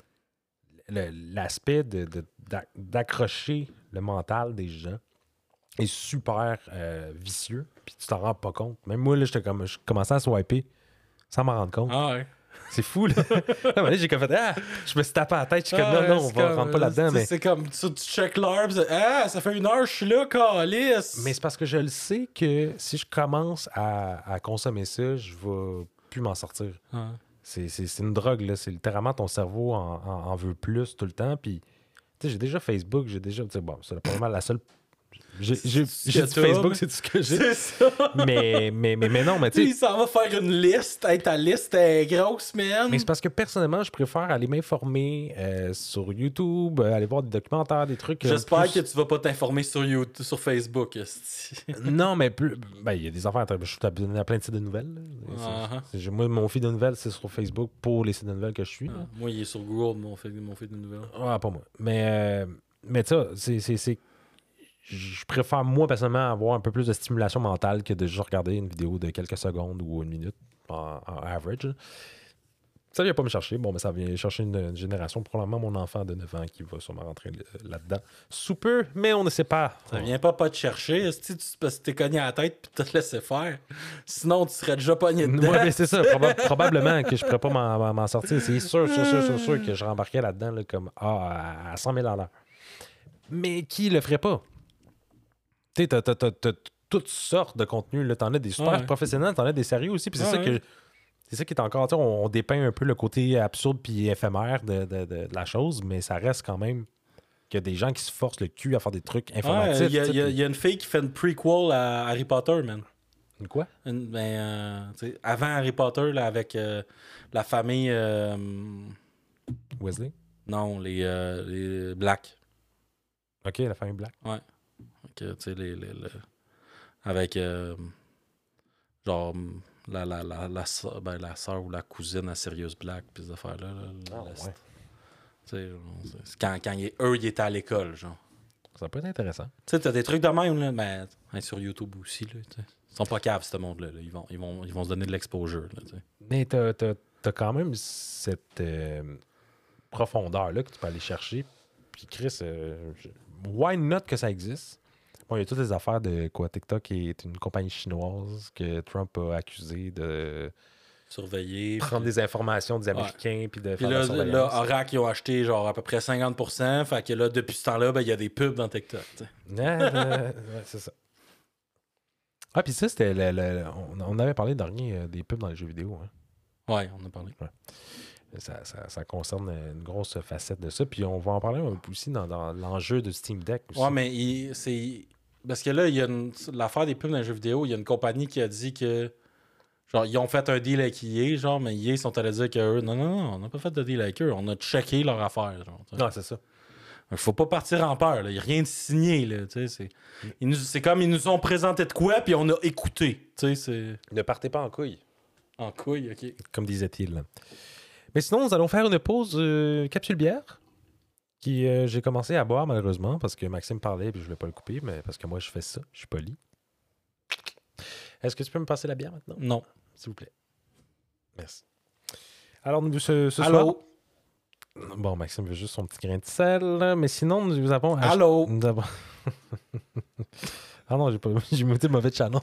le, l'aspect de, de, d'accrocher le mental des gens est super euh, vicieux. Puis tu t'en rends pas compte. Même moi, là, j'étais comme, je commençais à swiper sans m'en rendre compte. Ah ouais. C'est fou, là. Non, mais là, j'ai comme fait, ah, je me suis tapé à la tête. Je suis comme, ah, non, non, on va rentrer pas là-dedans. Mais... C'est comme, tu, tu check l'heure, ah, ça fait une heure, je suis là, calice. Mais c'est parce que je le sais que si je commence à, à consommer ça, je vais plus m'en sortir. Ah. C'est, c'est, c'est une drogue, là. C'est littéralement ton cerveau en, en, en veut plus tout le temps. Puis, tu sais, j'ai déjà Facebook, j'ai déjà, tu sais, bon, c'est probablement la seule. J'ai, j'ai, j'ai dit Facebook, c'est tout ce que j'ai. C'est ça. Mais, mais, mais, mais non, mais tu sais. Il s'en va faire une liste. Hey, ta liste est grosse, man. Mais c'est parce que personnellement, je préfère aller m'informer euh, sur YouTube, euh, aller voir des documentaires, des trucs. J'espère plus... que tu vas pas t'informer sur YouTube, sur Facebook. Non, mais plus. Ben, il y a des affaires. Je suis abonné à plein de sites de nouvelles. Uh-huh. C'est, c'est, moi, mon feed de nouvelles, c'est sur Facebook pour les sites de nouvelles que je suis. Ah, moi, il est sur Google, mon feed, mon feed de nouvelles. Ah, pas moi. Mais, euh, mais ça, c'est. c'est, c'est... Je préfère, moi, personnellement, avoir un peu plus de stimulation mentale que de juste regarder une vidéo de quelques secondes ou une minute en, en average. Ça vient pas me chercher. Bon, mais ça vient chercher une, une génération, probablement mon enfant de neuf ans qui va sûrement rentrer là-dedans. Sous peu, mais on ne sait pas. Ça vient pas pas te chercher. Si tu parce que t'es cogné à la tête puis t'as laissé faire. Sinon, tu serais déjà pogné dedans. Ouais, mais c'est ça. Proba- probablement que je pourrais pas m'en, m'en sortir. C'est sûr, sûr, sûr, sûr, sûr que je rembarquais là-dedans là, comme ah, à cent mille à l'heure. Mais qui le ferait pas? Tu sais, t'as, t'as, t'as, t'as toutes sortes de contenus. Là. T'en as des super ouais. professionnels, t'en as des sérieux aussi. Puis c'est, ouais, ça que, c'est ça qui est encore... On, on dépeint un peu le côté absurde puis éphémère de, de, de, de la chose, mais ça reste quand même qu'il y a des gens qui se forcent le cul à faire des trucs informatifs. Il ouais, y, y, y a une fille qui fait une prequel à Harry Potter, man. Une quoi? Une, ben, euh, avant Harry Potter, là, avec euh, la famille... Euh, Weasley? Non, les, euh, les Black. OK, la famille Black. Ouais. Tu sais, les, les, les, avec euh, genre la, la, la, la, soeur, ben, la soeur ou la cousine à Sirius Black, puis ces affaires-là. Là, oh, la, ouais. c'est, quand quand il, eux, ils étaient à l'école, genre. Ça peut être intéressant. Tu sais, t'as des trucs de même, là, mais hein, sur YouTube aussi, là, t'sais. Ils sont pas caves, ce monde-là. Là. Ils, vont, ils, vont, ils vont se donner de l'exposure. Là, mais t'as, t'as, t'as quand même cette euh, profondeur-là que tu peux aller chercher. Puis Chris, euh, why not que ça existe? Bon, il y a toutes les affaires de quoi TikTok est une compagnie chinoise que Trump a accusé de surveiller, prendre puis... des informations des Américains, ouais. puis de puis faire là, la surveillance. Là, Oracle, ils ont acheté genre à peu près cinquante pour cent, fait que là, depuis ce temps-là, ben, il y a des pubs dans TikTok. Ouais, ouais, c'est ça. Ah, puis ça, c'était... Le, le, on, on avait parlé dernier euh, des pubs dans les jeux vidéo. Hein. Ouais, on a parlé. Ouais. Ça, ça, ça concerne une grosse facette de ça. Puis on va en parler un peu aussi dans, dans l'enjeu de Steam Deck aussi. Ouais, mais il, c'est... Parce que là, il y a une... l'affaire des pubs dans les jeux vidéo, il y a une compagnie qui a dit que genre, ils ont fait un deal avec E A, genre, mais E A sont allés dire qu'eux, non, non, non, on n'a pas fait de deal avec eux, on a checké leur affaire. Genre, non, c'est ça. Il faut pas partir en peur, il n'y a rien de signé. Là, c'est... Ils nous... c'est comme ils nous ont présenté de quoi, puis on a écouté. C'est... Ne partez pas en couille. En couille, OK. Comme disait-il. Mais sinon, nous allons faire une pause euh, capsule bière. qui euh, j'ai commencé à boire malheureusement parce que Maxime parlait et je ne voulais pas le couper, mais parce que moi je fais ça, je suis poli. Est-ce que tu peux me passer la bière maintenant? Non. S'il vous plaît. Merci. Alors, nous, ce, ce Allô? soir... Bon, Maxime veut juste son petit grain de sel, mais sinon, nous avons... ach- Allô? Nous avons... ah non, j'ai pas... j'ai muté le mauvais channel.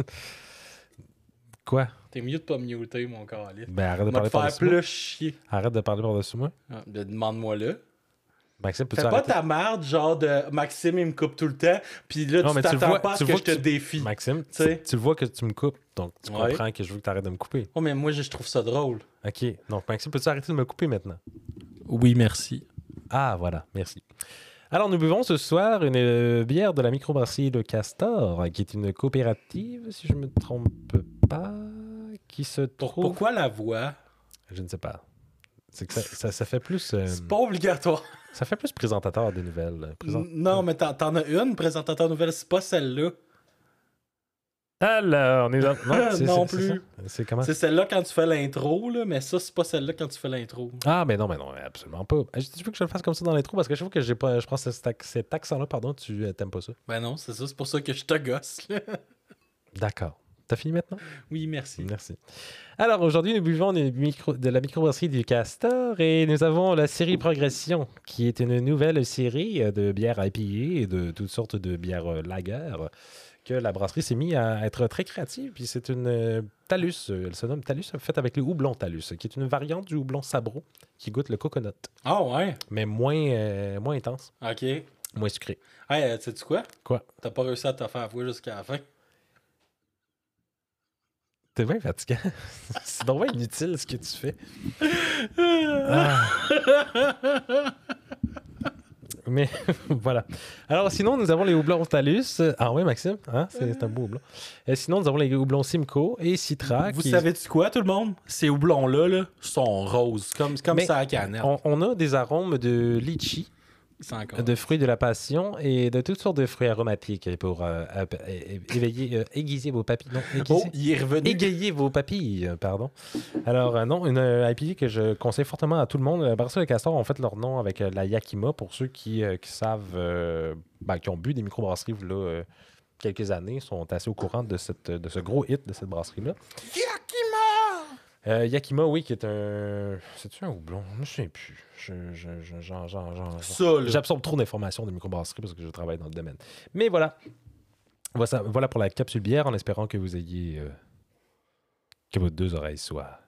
Quoi? T'es mieux de pas me muter, mon calice. Ben, arrête de Va parler te faire par-dessus moi. plus chier. Arrête de parler par-dessus moi. Ah, ben, demande-moi là. Maxime, peux-tu Fais pas arrêter? ta merde, genre de Maxime, il me coupe tout le temps, puis là, Non, tu mais tu le t'attends vois- pas à tu ce que vois je te que tu- défie. Maxime, tu, sais. tu le vois que tu me coupes, donc tu Ouais. comprends que je veux que tu arrêtes de me couper. Oh, mais moi, je je trouve ça drôle. OK. Donc, Maxime, peux-tu arrêter de me couper maintenant? Oui, merci. Ah, voilà. Merci. Alors, nous buvons ce soir une euh, bière de la microbrasserie Le Castor, qui est une coopérative, si je ne me trompe pas, qui se Pour- trouve... Pourquoi la voix? Je ne sais pas. C'est que ça, ça, ça fait plus... euh, C'est pas obligatoire. ça fait plus présentateur de nouvelles. euh, présent- Non, mais t'en, t'en as une, présentateur nouvelle, c'est pas celle-là. Alors, on est dans... Non, c'est- Non c'est- plus. c'est ça. C'est comment? C'est celle-là quand tu fais l'intro, là, mais ça, c'est pas celle-là quand tu fais l'intro. Ah, mais non, mais non, absolument pas. Ah, Tu veux que je le fasse comme ça dans l'intro? Parce que je trouve que j'ai pas, je prends cet, ac- cet accent-là, pardon, tu euh, t'aimes pas ça. Ben non, c'est ça, c'est pour ça que je te gosse, là. D'accord. T'as fini maintenant? Oui, merci. Merci. Alors, aujourd'hui, nous buvons des micro- de la microbrasserie du Castor et nous avons la série Progression, qui est une nouvelle série euh, de bières I P A et de toutes sortes de bières euh, lager que la brasserie s'est mise à être très créative. Puis c'est une euh, Talus, euh, elle se nomme Talus, faite avec le houblon Talus, qui est une variante du houblon Sabro qui goûte le coconut, Ah ouais? mais moins, euh, moins intense, OK. moins sucré. Hey, euh, sais-tu quoi? Quoi? T'as pas réussi à te faire avouer jusqu'à la fin. T'es bien fatigant. C'est vraiment inutile ce que tu fais. Ah. Mais voilà. Alors sinon, nous avons les houblons Talus. Ah oui, Maxime, hein? c'est c'est un beau houblon. Et sinon, nous avons les houblons Simcoe et Citra. Vous qui... savez-tu quoi, tout le monde? Ces houblons-là là, sont roses, comme, comme Mais ça à la canette. on, on a des arômes de litchi, C'est encore. de fruits de la passion et de toutes sortes de fruits aromatiques pour euh, euh, é- éveiller, euh, aiguiser vos papilles. Non, Oh, aiguiser- il est revenu. Égayer vos papilles, euh, pardon. Alors, euh, non, une euh, I P A que je conseille fortement à tout le monde. La brasserie Le Castor ont fait leur nom avec euh, la Yakima pour ceux qui, euh, qui savent, euh, ben, qui ont bu des microbrasseries là, euh, quelques années, sont assez au courant de, cette, de ce gros hit de cette brasserie-là. Yakima! Euh, Yakima, oui, qui est un. C'est-tu un houblon? Je ne me souviens plus. Je, je, je- j'en- j'en- j'en- Ça, là. J'absorbe trop d'informations de microbrasserie parce que je travaille dans le domaine. Mais voilà. Voilà, voilà pour la capsule bière en espérant que vous ayez. euh, que vos deux oreilles soient.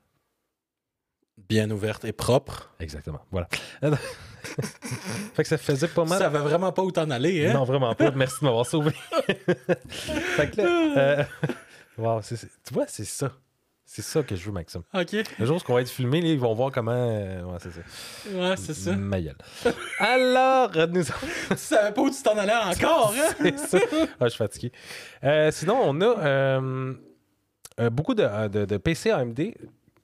Bien ouverte et propre. Exactement. Voilà. Fait que ça faisait pas mal. Ça va vraiment pas où t'en aller, hein? Non, vraiment pas. Merci de m'avoir sauvé. Fait que là. euh, wow, c'est- c'est- tu vois, c'est ça. C'est ça que je veux, Maxime. OK. Le jour où on va être filmé, là, ils vont voir comment. euh, Ouais, c'est ça. Ouais, c'est ça. Ma gueule. Alors, nous avons. Tu savais pas où tu t'en allais encore, hein? C'est ça. Ah, je suis fatigué. Euh, sinon, on a euh, euh, beaucoup de, de, de P C A M D.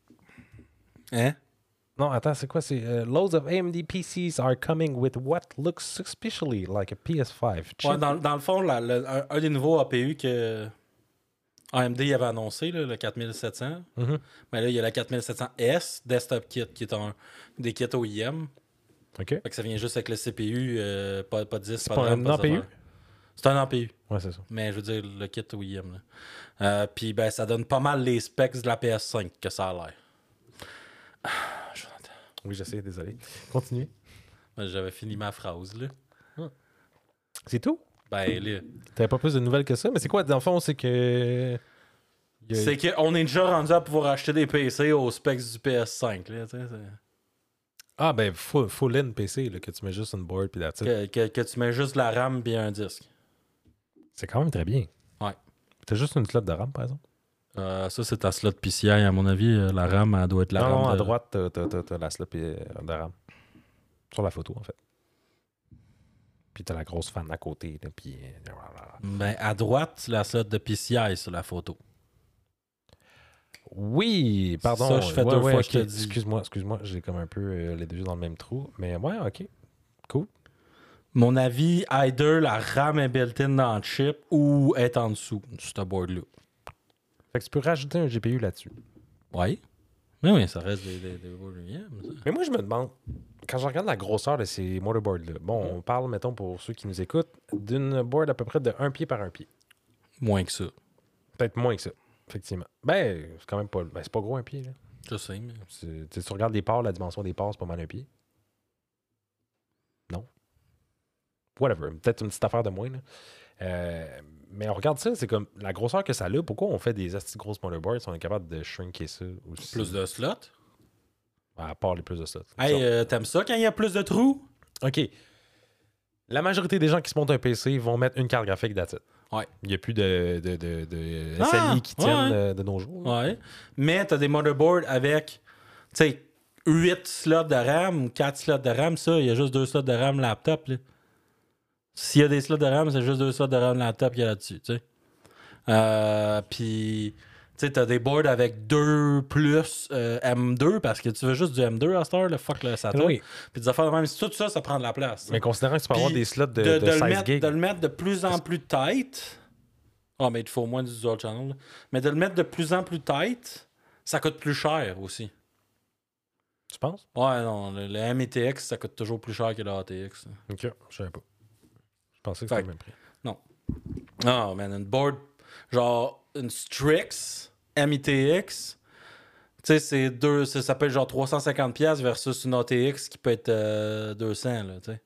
Hein? Non, attends, c'est quoi? C'est euh, Loads of A M D P Cs are coming with what looks suspiciously like a P S five chip. Ouais, dans, dans le fond, la- le- un, un des nouveaux A P U que A M D avait annoncé, là, le quatre mille sept cents. Mhm. Mais là, il y a la quatre mille sept cents S Desktop Kit, qui est un des kits O I M. OK. Fait que ça vient juste avec le C P U, euh, pas, pas de disque, C'est pas pas de RAM, un pas de A P U? serveur. C'est un A P U. Ouais, c'est ça. Mais je veux dire, le kit O I M. là. Euh, Puis ben, ça donne pas mal les specs de la P S cinq que ça a l'air. Ah, Jonathan. Oui, je sais, désolé. Continuez. Ben, J'avais fini ma phrase, là. C'est tout? Ben, là. T'avais pas plus de nouvelles que ça? Mais c'est quoi, dans le fond, c'est que. il y a- C'est qu'on est déjà rendu à pouvoir acheter des P C aux specs du P S cinq, là, tu sais. c'est- Ah, ben, full, full in P C, là, que tu mets juste une board puis that's it. Que, que, que tu mets juste la RAM et un disque. C'est quand même très bien. Ouais. T'as juste une slot de RAM, par exemple? Euh, ça, c'est ta slot P C I. À mon avis, euh, la RAM, elle doit être la non, RAM. non, à de- droite, t'as, t'as- t'as- t'as la slot euh, de RAM. Sur la photo, en fait. Puis t'as la grosse fan à côté, là, puis... euh, Ben, à droite, la slot de P C I sur la photo. Oui, pardon. Ça, je fais Ouais, deux ouais, fois, ok. je te dis. Excuse-moi, excuse-moi, j'ai comme un peu euh, les deux yeux dans le même trou. Mais ouais, ok. Cool. Mon avis, either la RAM est built-in dans le chip ou est en dessous de ce board-là. Fait que tu peux rajouter un G P U là-dessus. Oui. Mais oui, ça reste des, des, des boards U M, ça. Mais moi, je me demande, quand je regarde la grosseur de ces motherboards-là, bon, on parle, mettons, pour ceux qui nous écoutent, d'une board à peu près de un pied par un pied. Moins que ça. Peut-être moins que ça, effectivement. Ben, c'est quand même pas... Ben, c'est pas gros un pied, là. Je sais, mais... C'est- Si tu regardes les parts, la dimension des parts, c'est pas mal un pied. Non? Whatever. Peut-être une petite affaire de moins, là. Euh, mais on regarde ça, c'est comme la grosseur que ça a. Pourquoi on fait des assez grosses motherboards si on est capable de shrinker ça aussi? Plus de slots. À part les plus de slots. Hey, euh, t'aimes ça quand il y a plus de trous? OK. La majorité des gens qui se montent un P C vont mettre une carte graphique that's it. Ouais. Il n'y a plus de, de, de, de Ah, S L I qui tiennent ouais. euh, de nos jours. là. Ouais. Mais t'as des motherboards avec, tu sais, huit slots de RAM ou quatre slots de RAM. Ça, il y a juste deux slots de RAM laptop, là. S'il y a des slots de RAM, c'est juste deux slots de RAM laptop qu'il y a là-dessus, tu sais. Euh, Puis, tu sais, t'as des boards avec deux plus euh, M deux parce que tu veux juste du M deux à cette heure, le fuck le SATA. Oui. Puis des affaires de même, tout ça, ça prend de la place. Mais considérant que tu peux Puis avoir des slots de, de, de, de le seize mettre, gigs. de le mettre de plus en plus tight. Ah, mais il te faut au moins du dual channel. là. Mais de le mettre de plus en plus tight, ça coûte plus cher aussi. Tu penses? Ouais, non, le, le M T X, ça coûte toujours plus cher que le A T X. OK. Je savais pas. Je pensais que Fait c'était que- le même prix. Non. Ah, man, une board, genre une Strix M T X, tu sais, c'est deux, c'est- ça peut être genre trois cent cinquante dollars versus une A T X qui peut être euh, deux cents, là, tu sais.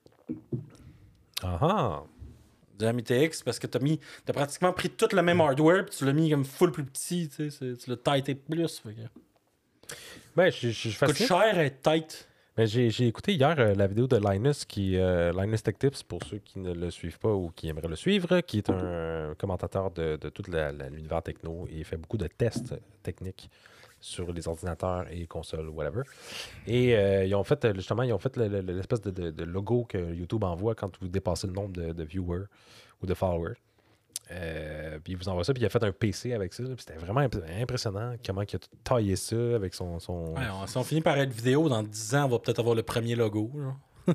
Ah ah! De M T X parce que t'as mis, t'as pratiquement pris tout le même hardware puis tu l'as mis comme full plus petit, tu sais, c'est- tu l'as tighté plus. Fait que... Ben, je je- je suis Ça coûte fasciné. cher à être tight. Ben, j'ai j'ai écouté hier euh, la vidéo de Linus, qui, euh, Linus Tech Tips, pour ceux qui ne le suivent pas ou qui aimeraient le suivre, qui est un euh, commentateur de, de tout la- la- l'univers techno et il fait beaucoup de tests techniques sur les ordinateurs et consoles, whatever. Et euh, ils ont fait, euh, justement, ils ont fait le- le- le- l'espèce de, de- de logo que YouTube envoie quand vous dépassez le nombre de, de viewers ou de followers. Euh, puis il vous envoie ça, puis il a fait un P C avec ça. là, Puis c'était vraiment imp- impressionnant comment il a tout taillé ça avec son... son... Ouais, on- si on finit par être vidéo, dans dix ans, on va peut-être avoir le premier logo. Genre.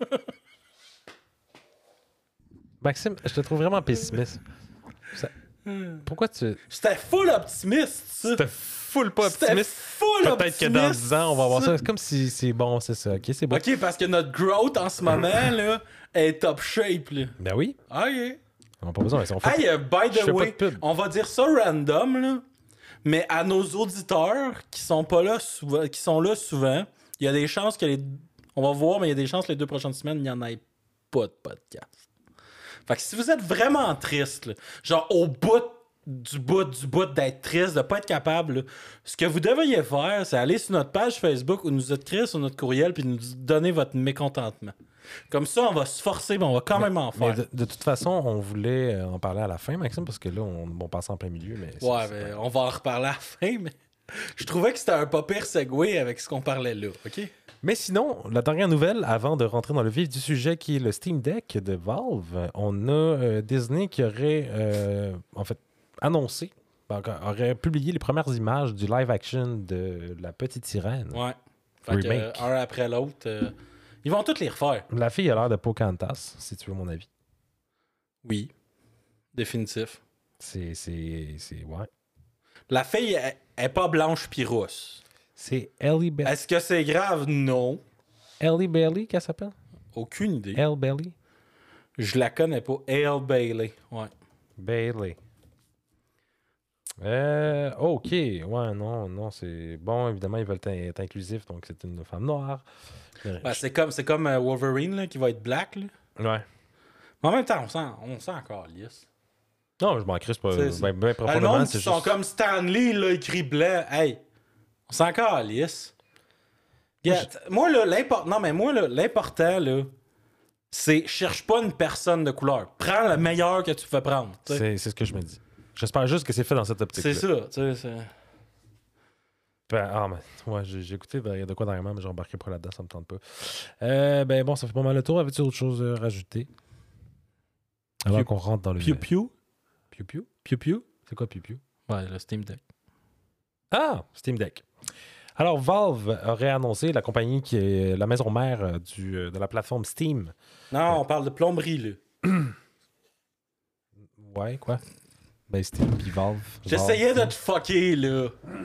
Maxime, je te trouve vraiment pessimiste. Ça- Pourquoi tu... C'était full optimiste, ça. C'était full pas C'était optimiste. full Peut-être optimiste. que dans dix ans, on va voir ça. C'est comme si c'est bon, c'est ça. OK, c'est bon. Ok, parce que notre growth en ce moment, là, est top shape, là. Ben oui, Ok. on n'a pas besoin. On fait... Hey, euh, by Je fais the pas way, de pub. on va dire ça random, là, mais à nos auditeurs qui sont pas là souvent, qui sont là souvent, il y a des chances que les... On va voir, mais il y a des chances que les deux prochaines semaines, il n'y en ait pas de podcast. Fait que si vous êtes vraiment triste, là, genre au bout du bout du bout d'être triste, de pas être capable, là, ce que vous devriez faire, c'est aller sur notre page Facebook ou nous écrire sur notre courriel puis nous donner votre mécontentement. Comme ça, on va se forcer, mais on va quand même en Mais faire. de, de toute façon, on voulait euh, en parler à la fin, Maxime, parce que là, on, on passe en plein milieu. Mais c'est- Ouais, c'est mais pas- on va en reparler à la fin, mais je trouvais que c'était un pas pire segway avec ce qu'on parlait là, OK? Mais sinon, la dernière nouvelle, avant de rentrer dans le vif du sujet, qui est le Steam Deck de Valve, on a euh, Disney qui aurait, euh, en fait, annoncé, donc, aurait publié les premières images du live action de La Petite Sirène. Ouais. Fait que, euh, Remake. un après l'autre, euh, ils vont tous les refaire. La fille a l'air de Pocahontas, si tu veux mon avis. Oui. Définitif. C'est, c'est, c'est, ouais. La fille elle, elle est pas blanche pis rousse. C'est Ellie Bailey. Est-ce que c'est grave? Non. Ellie Bailey, qu'elle s'appelle? Aucune idée. Elle Bailey? Je la connais pas. Elle Bailey. Ouais. Bailey. Euh, ok, ouais, non, non, c'est bon, évidemment, ils veulent être inclusifs, donc c'est une femme noire. Mais- Ben, c'est comme, c'est comme euh, Wolverine là, qui va être black. Là. Ouais. Mais en même temps, on sent, on sent encore lisse. Non, je m'en crisse pas. C'est- c'est- Ben, ben Le profondément, monde c'est qui sont juste... comme Stanley, là, écrit blanc. Hey, on s'en encore lisse. Yeah, t- Moi, là, l'import... Non, mais moi, là, l'important, là, c'est cherche pas une personne de couleur. Prends le meilleur que tu peux prendre. tu sais. C'est, c'est ce que je me dis. J'espère juste que c'est fait dans cette optique. C'est ça, tu sais. c'est- Ben, ah, mais, ouais, j'ai, j'ai écouté de, de quoi dernièrement, mais j'ai embarqué pas là-dedans, ça me tente pas. Euh, ben bon, ça fait pas mal le tour. Avais-tu autre chose à rajouter? Avant Piu- qu'on rentre dans le... Piu Piu. Piu Piu? Piu Piu. C'est quoi Piu Piu? Ouais, le Steam Deck. Ah, Steam Deck. Alors, Valve aurait annoncé, la compagnie qui est la maison mère euh, du, euh, de la plateforme Steam. Non, on parle de plomberie, là. Ouais, quoi? Ben, Steam puis Valve. J'essayais de Valve, te fucker, là.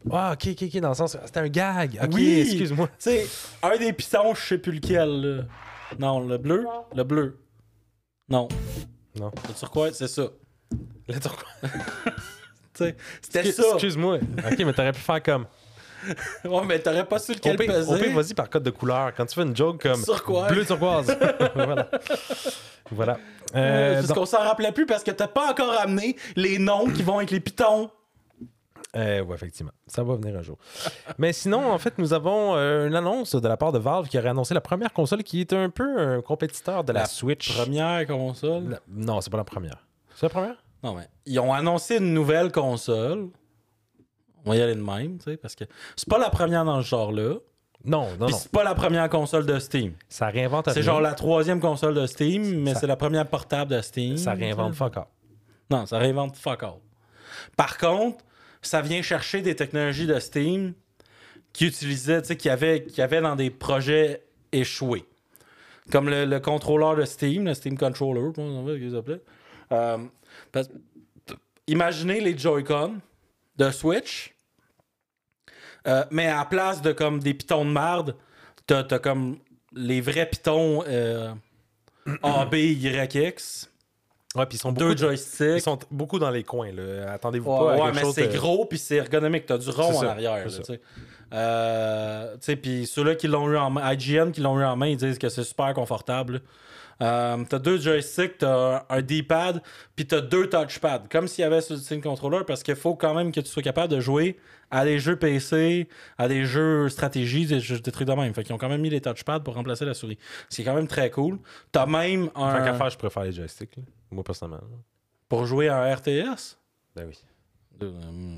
Ah, ok, ok, ok, dans le sens. C'était un gag. Ok, Oui! excuse-moi. Tu sais, un des pitons, je sais plus lequel. Là. Non, le bleu? Le bleu. Non. Non. Le turquoise, c'est ça. Le turquoise. Tu sais, c'était Excuse- ça. Excuse-moi. Ok, mais t'aurais pu faire comme. Ouais, mais t'aurais pas su Au lequel pire, peser. au pire, vas-y par code de couleur. Quand tu fais une joke comme. Turquoise. Bleu turquoise. Voilà. Voilà. Euh, Euh, parce donc- qu'on s'en rappelait plus parce que t'as pas encore amené les noms qui vont avec les pitons. Euh, oui, effectivement. Ça va venir un jour. Mais sinon, en fait, nous avons euh, une annonce de la part de Valve qui aurait annoncé la première console qui est un peu un compétiteur de la, La Switch. Première console. La- Non, c'est pas la première. C'est la première? Non, mais ils ont annoncé une nouvelle console. On va y aller de même, tu sais, parce que c'est pas la première dans ce genre-là. Non, non, Puis non. c'est pas la première console de Steam. Ça réinvente C'est rien. genre la troisième console de Steam, mais Ça- c'est la première portable de Steam. Ça réinvente fuck all. Non, ça réinvente fuck all. Par contre, ça vient chercher des technologies de Steam qui utilisaient, tu sais, qui avaient, qui avaient dans des projets échoués. Comme le, le contrôleur de Steam, le Steam Controller, je pense qu'ils s'appelait. Euh, parce- imaginez les Joy-Con de Switch, euh, mais à la place de comme des pitons de marde, t'as, t'as comme les vrais pitons euh, A, B, Y, X, Ouais, puis ils sont deux beaucoup, joysticks. ils sont beaucoup dans les coins. Là. Attendez-vous Ouais, pas à ouais, quelque mais chose c'est de- gros puis c'est ergonomique. T'as du rond C'est en ça, arrière. c'est là, ça. tu sais. Euh, tu sais, puis ceux-là qui l'ont eu en main, I G N qui l'ont eu en main, ils disent que c'est super confortable. Euh, t'as deux joysticks, t'as un D-pad, puis t'as deux touchpads. Comme s'il y avait sur le Steam Controller, parce qu'il faut quand même que tu sois capable de jouer à des jeux P C, à des jeux stratégie, des, jeux- des trucs de même. Fait qu'ils ont quand même mis les touchpads pour remplacer la souris. Ce qui est quand même très cool. T'as même Tant qu'à un... faire, je préfère les joysticks. là. Moi, personnellement. là. Pour jouer à un R T S? Ben oui. De- euh,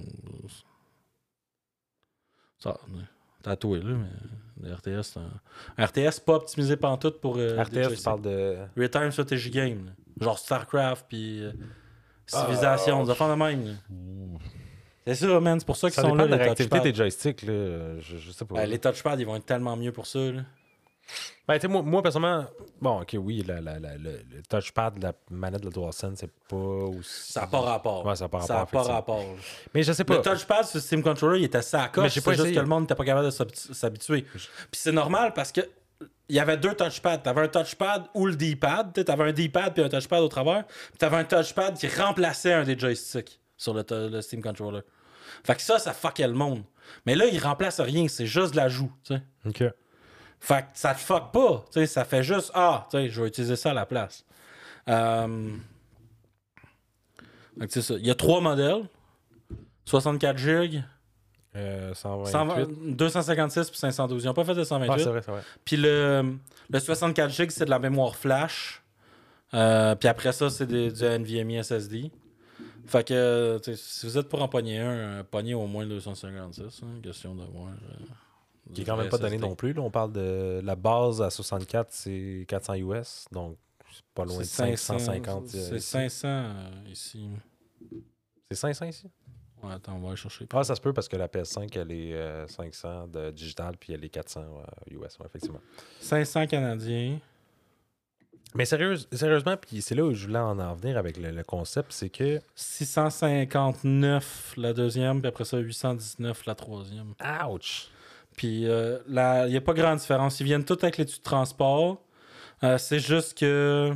Ça, t'as tatoué, là, mais le R T S, c'est un... un R T S pas optimisé pantoute pour euh, R T des S, tu joysticks. parles de. Real-time strategy game. Là. Genre StarCraft, puis euh, Civilization, des affaires de même. là. C'est ça, man. C'est pour ça qu'ils Ça sont dépend là, de la les réactivité touchpads. des joysticks. Là. Je, je sais pas. Ben, les touchpads, ils vont être tellement mieux pour ça. Là. Ben, tu sais, moi, moi, personnellement, bon, ok, oui, la, la, la, le, le touchpad de la manette de la DualSense, c'est pas aussi. Ça n'a pas rapport. Ouais, ça n'a pas Ça n'a rapport. pas effectivement. rapport. là. Mais je sais pas. Le touchpad sur le Steam Controller, il était assez à Mais coche. j'ai C'est pas juste essayé. que le monde n'était pas capable de s'habitu- s'habituer. Puis c'est normal parce que il y avait deux touchpads. T'avais un touchpad ou le D-pad. Tu avais un D-pad puis un touchpad au travers. Puis t'avais un touchpad qui remplaçait un des joysticks sur le, t- le Steam Controller. Fait que ça, ça fuckait le monde. Mais là, il remplace rien. C'est juste de l'ajout. Tu sais. Ok. Fait que ça te fuck pas. Tu sais, ça fait juste ah, tu sais, je vais utiliser ça à la place. Euh... Fait que c'est ça. Il y a trois modèles. soixante-quatre gigs, Euh, cent vingt-huit. cent vingt, deux cent cinquante-six puis cinq cent douze. Ils n'ont pas fait de cent Ah, vingt-huit. c'est vrai, c'est vrai. Puis le, le soixante-quatre gigs, c'est de la mémoire flash. Euh, puis après ça, c'est des- du NVMe S S D. Fait que, tu sais, si vous êtes pour en pogner un, euh, pognez au moins le deux cent cinquante-six. Hein, question de voir. euh, Qui est quand même pas donné non plus. Là, on parle de la base à soixante-quatre, c'est quatre cents U S. Donc, c'est pas loin de C'est cinq cent cinquante. C'est euh, ici. cinq cents euh, ici. C'est cinq cents ici? Ouais, attends, on va aller chercher. Ah, ça se peut parce que la P S cinq, elle est euh, cinq cents de digital, puis elle est quatre cents euh, U S, ouais, effectivement. cinq cents canadiens. Mais sérieuse, sérieusement, puis c'est là où je voulais en, en venir avec le, le concept, c'est que... six cent cinquante-neuf la deuxième, puis après ça, huit cent dix-neuf la troisième. Ouch! Puis euh, il n'y a pas grande différence. Ils viennent tous avec l'étude de transport. Euh, c'est juste que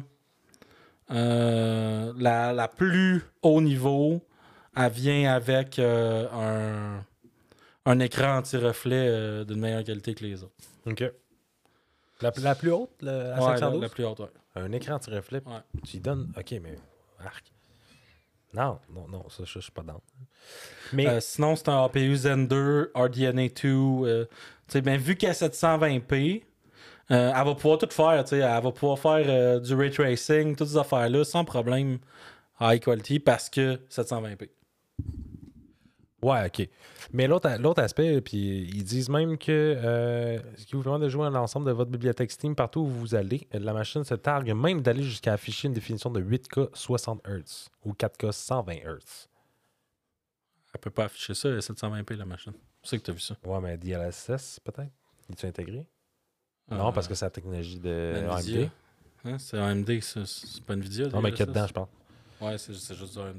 euh, la, la plus haut niveau, elle vient avec euh, un, un écran anti-reflet euh, d'une meilleure qualité que les autres. OK. La, la plus haute, le- la Ouais, cinq cent la, douze? la plus haute, ouais. Un écran anti-reflet, Ouais. tu y donnes... OK, mais... Arc. Non, non, non, ça, je, je suis pas dans. Mais... Euh, sinon, c'est un A P U Zen deux, R D N A deux. Euh, tu sais, ben, vu qu'elle est sept cent vingt p, euh, elle va pouvoir tout faire. tu sais, Elle va pouvoir faire euh, du ray tracing, toutes ces affaires-là, sans problème, high quality, parce que sept cent vingt p. Ouais, OK. Mais l'autre, l'autre aspect, puis ils disent même que euh, ce qui vous permet de jouer à l'ensemble de votre bibliothèque Steam partout où vous allez, la machine se targue même d'aller jusqu'à afficher une définition de huit K soixante hertz ou quatre K cent vingt hertz. Elle peut pas afficher ça, elle est sept cent vingt p la machine. C'est que tu as vu ça. Ouais, mais D L S S, peut-être? Es-tu intégré? Euh, Non, parce que c'est la technologie de A M Nvidia. D. Hein, c'est A M D, ça, c'est pas Nvidia. Non, mais qu'il y a D L S S. dedans, je pense. Ouais, c'est, c'est juste du A M D.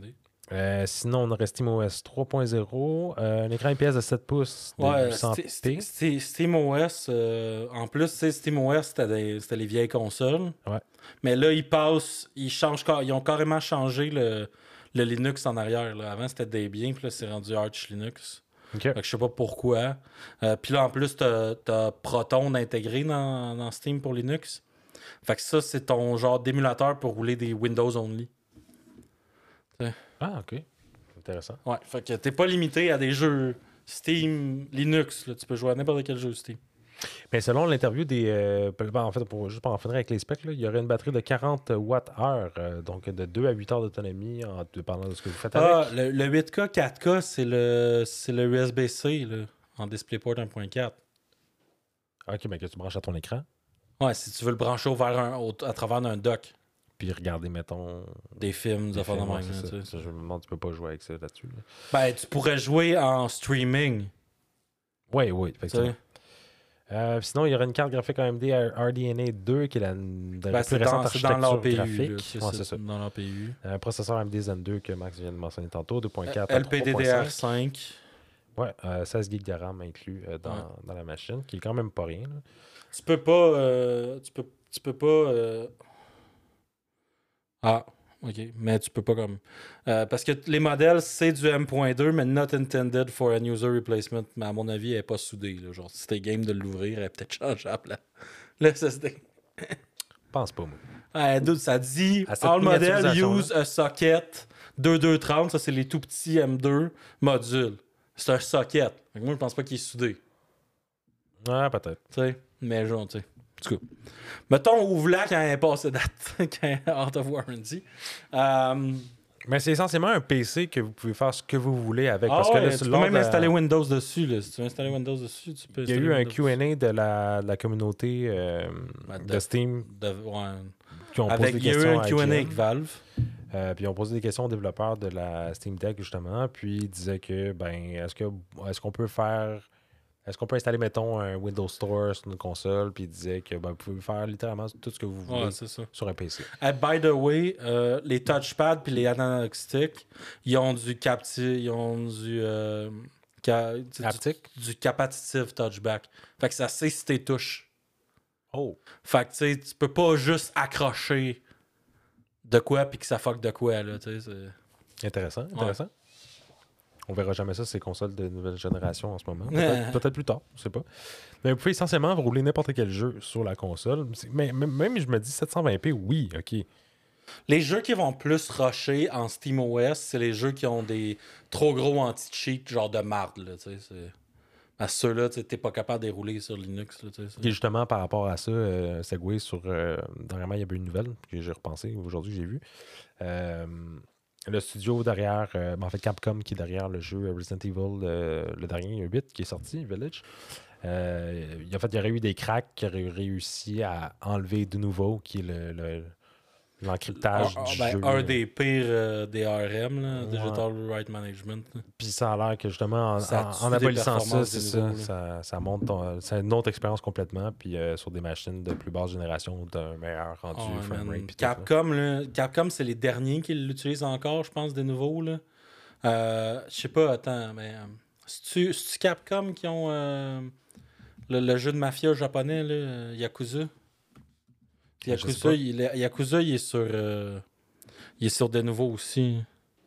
Euh, sinon, on aurait SteamOS trois point zéro, euh, un écran I P S de sept pouces de Ouais, huit cents p. Sti- Sti- SteamOS, euh, en plus, tu sais, SteamOS, c'était, des- c'était les vieilles consoles. Ouais. Mais là, ils passent, ils changent, car- ils ont carrément changé le, le Linux en arrière. Là. Avant, c'était Debian, puis là, c'est rendu Arch Linux. OK. Fait que je sais pas pourquoi. Euh, puis là, en plus, t'as, t'as Proton intégré dans, dans Steam pour Linux. Fait que ça, c'est ton genre d'émulateur pour rouler des Windows only. T'sais. Ah, OK. Intéressant. Ouais, fait que t'es pas limité à des jeux Steam, Linux. Là. Tu peux jouer à n'importe quel jeu Steam. Mais selon l'interview des. Euh, ben, en fait, pour, juste pour en finir avec les specs, là, il y aurait une batterie de quarante watts-heure, euh, donc de deux à huit heures d'autonomie, en dépendant de ce que vous faites Ah, avec. le, le huit K, quatre K, c'est le, c'est le U S B C là, en DisplayPort un point quatre. OK, mais que tu branches à ton écran, Ouais, si tu veux le brancher au vers un, au- à travers un dock. puis regarder, mettons. Des films, des des affaires de films, ouais, même. c'est là, ça. tu sais. Ça, je me demande, tu peux pas jouer avec ça là-dessus. Là. Ben, tu pourrais jouer en streaming. Oui, oui, Tu effectivement. sais. Euh, sinon, il y aurait une carte graphique A M D R D N A deux qui est la, la Ben, plus c'est récente dans, c'est dans architecture l'A P U. graphique. là, C'est, Ouais, c'est c'est ça. dans l'A P U. Un processeur A M D Zen deux que Max vient de mentionner tantôt, deux point quatre à L P D D R cinq. Ouais, euh, seize gigs de RAM inclus euh, dans, Ouais. dans la machine, qui est quand même pas rien. Là. Tu peux pas. euh, tu peux, tu peux pas. euh, Ah, ok. Mais tu peux pas comme. Euh, parce que les modèles, c'est du M point deux, mais not intended for an user replacement. Mais à mon avis, elle n'est pas soudée. Là. Genre, si c'était game de l'ouvrir, elle est peut-être changeable. Le S S D. Pense pas, moi. Ouais, dude, ça dit À cette All model miniaturisation-là. use a socket deux deux trente. Ça, c'est les tout petits M deux modules. C'est un socket. Fait que moi, je pense pas qu'il est soudé. Ouais, peut-être. Tu sais, mais genre, tu sais. En tout cas. Mettons, ouvre-la quand elle est passée date, quand elle est out of warranty. Euh, Mais c'est essentiellement un P C que vous pouvez faire ce que vous voulez avec. ah parce ouais, que là, tu sur peux lors même de la- installer Windows dessus. Là. Si tu veux installer Windows dessus, tu peux Il y a installer eu un Windows Q and A de la, de la communauté euh, Ben, de, de- Steam de- ouais. qui ont Avec, posé il des y a eu questions un à Q and A I G N. avec Valve. Euh, puis ils ont posé des questions aux développeurs de la Steam Deck, justement. Puis ils disaient que, ben, est-ce que est-ce qu'on peut faire. Est-ce qu'on peut installer, mettons, un Windows Store sur une console? Puis ils disaient que, ben, vous pouvez faire littéralement tout ce que vous voulez Ouais, c'est ça. sur un P C. Uh, by the way, euh, les touchpads puis les analog sticks, ils ont du capti, ils ont du, euh, ca- du, Haptic? du capacitive touchback. Fait que ça sait si t'es touches. Oh! Fait que tu sais, tu peux pas juste accrocher de quoi puis que ça fuck de quoi là, tu sais. c'est- Intéressant, intéressant. On verra jamais ça, ces consoles de nouvelle génération en ce moment. Peut-être, peut-être plus tard, je sais pas. Mais vous pouvez essentiellement rouler n'importe quel jeu sur la console. C'est- Mais même, même, je me dis sept cent vingt p, oui, ok. Les jeux qui vont plus rusher en SteamOS, c'est les jeux qui ont des trop gros anti-cheat genre de marde là, tu sais. c'est- À ceux-là, tu sais, t'es pas capable de les rouler sur Linux là, tu sais. c'est- Et justement, par rapport à ça, euh, Segway sur. Euh, dernièrement, il y avait une nouvelle que j'ai repensé. Aujourd'hui, j'ai vu. Euh, le studio derrière, euh, ben, en fait, Capcom qui est derrière le jeu Resident Evil, euh, le dernier huit qui est sorti, Village. Euh, il, en fait, il y aurait eu des cracks qui auraient réussi à enlever de nouveau, qui est le, le- l'encryptage Ah, du ben, jeu. un des pires euh, des R M, là, Ouais. Digital Right Management. là. Puis ça a l'air que justement, en, Ça en- tue en des abolissant ça, performances c'est des ça, nouveaux, là. ça, ça monte ton- c'est une autre expérience complètement, puis euh, sur des machines de plus basse génération, d'un meilleur rendu Oh, frame man. rate. puis tout, là. Capcom, là, Capcom, c'est les derniers qui l'utilisent encore, je pense, des nouveaux. Là. Euh, je sais pas, attends, mais. euh, C'est-tu c'est-tu Capcom qui ont euh, le, le jeu de mafia japonais, là, euh, Yakuza? Je sais pas. Yakuza, il est, Yakuza, il est sur. euh, il est sur des nouveaux aussi.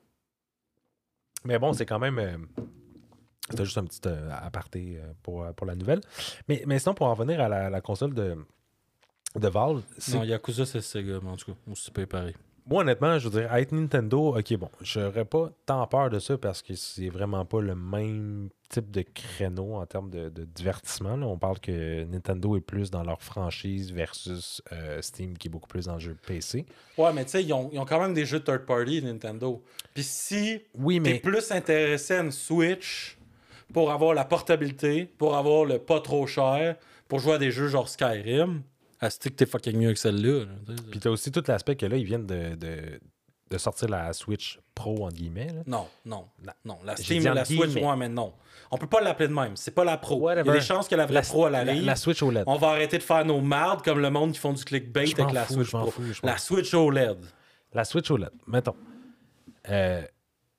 Mais bon, c'est quand même. euh, C'était juste un petit euh, aparté euh, pour, euh, pour la nouvelle. Mais, mais sinon, pour en revenir à la, la console de, de Valve, c'est- Non, Yakuza, c'est Sega, mais en tout cas, c'est pas pareil. moi, honnêtement, je veux dire, être Nintendo, ok, bon, j'aurais pas tant peur de ça parce que c'est vraiment pas le même type de créneau en termes de, de divertissement. Là. On parle que Nintendo est plus dans leur franchise versus euh, Steam qui est beaucoup plus dans le jeu P C. Ouais, mais tu sais, ils ont, ils ont quand même des jeux third party, Nintendo. Puis si Oui, t'es mais plus intéressé à une Switch pour avoir la portabilité, pour avoir le pas trop cher, pour jouer à des jeux genre Skyrim, asti que t'es fucking mieux que celle-là. là, tu sais. puis t'as aussi tout l'aspect que là, ils viennent de, de, de sortir la Switch Pro, entre guillemets. Là. Non, non, La- non. La J'ai Steam, dit la entre Switch, guillemets. ouais, mais non. On peut pas l'appeler de même. C'est pas la Pro. Il y a Whatever. des chances que la vraie Pro, elle La, arrive. la Switch O L E D. On va arrêter de faire nos mardes comme le monde qui font du clickbait Je m'en avec la fous, Switch je m'en Pro. fous, je m'en La fous. Switch O L E D. La Switch O L E D, mettons. Euh,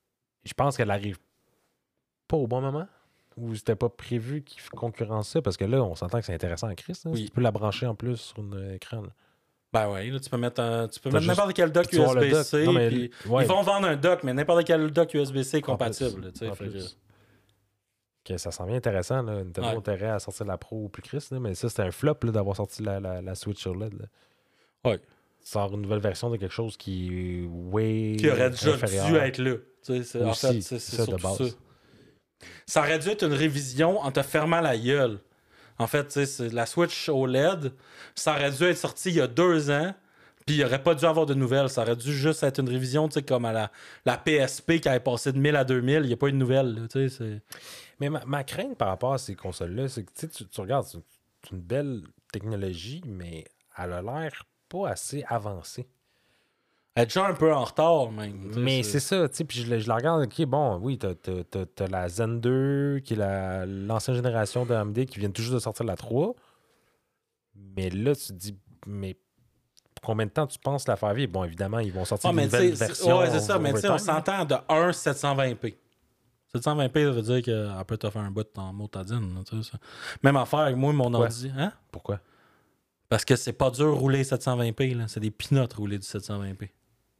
je pense qu'elle arrive pas au bon moment. Ou c'était pas prévu qu'il concurrence ça, parce que là, on s'entend que c'est intéressant en Christ. Hein? Oui. Tu peux la brancher en plus sur un écran. Là. Ben oui, là, tu peux mettre, un, tu peux T'as mettre n'importe quel dock tu vois le dock. U S B-C. Non, mais- Puis ouais. Ils vont vendre un dock, mais n'importe quel dock U S B-C En compatible. plus. là, tu sais, En fait plus. que- Que ça s'en vient intéressant. Là. Nintendo Ouais. a intérêt à sortir la Pro au plus Christ. Là, mais ça, c'était un flop là, d'avoir sorti la, la, la Switch O L E D. Là. Ouais. Sort une nouvelle version de quelque chose qui est way Qui aurait déjà inférieur. dû être là. Tu sais, c'est- en Aussi, fait, c'est c'est c'est ça, de surtout base. ça. Ça aurait dû être une révision en te fermant la gueule. En fait, tu sais, c'est la Switch O L E D, ça aurait dû être sorti il y a deux ans, puis il n'aurait pas dû avoir de nouvelles. Ça aurait dû juste être une révision, tu sais, comme à la, la P S P qui avait passé de mille à deux mille, il n'y a pas eu de nouvelles. là, Tu sais, c'est... Mais ma, ma crainte par rapport à ces consoles-là, c'est que tu, sais, tu, tu regardes, c'est c'est une belle technologie, mais elle a l'air pas assez avancée. Elle est déjà un peu en retard, même. tu sais, Mais c'est ça, tu sais, puis je, la- je la regarde, ok, bon, oui, t'as, t'as, t'as- t'as la Zen deux, qui est la, l'ancienne génération de A M D, qui vient tout juste de sortir la trois. Mais là, tu te dis, mais combien de temps tu penses la faire vivre? Bon, évidemment, ils vont sortir Ah, une mais nouvelle tu sais, version. ouais, c'est ça, mais tu sais, on overtime. s'entend de un sept cent vingt p. sept cent vingt p, ça veut dire qu'elle peut te faire un bout en motadine. Tu sais, ça. Même affaire avec moi, mon Pourquoi? ordi. Hein? Pourquoi? Parce que c'est pas dur de rouler sept cent vingt p, là. C'est des peanuts rouler du sept cent vingt p.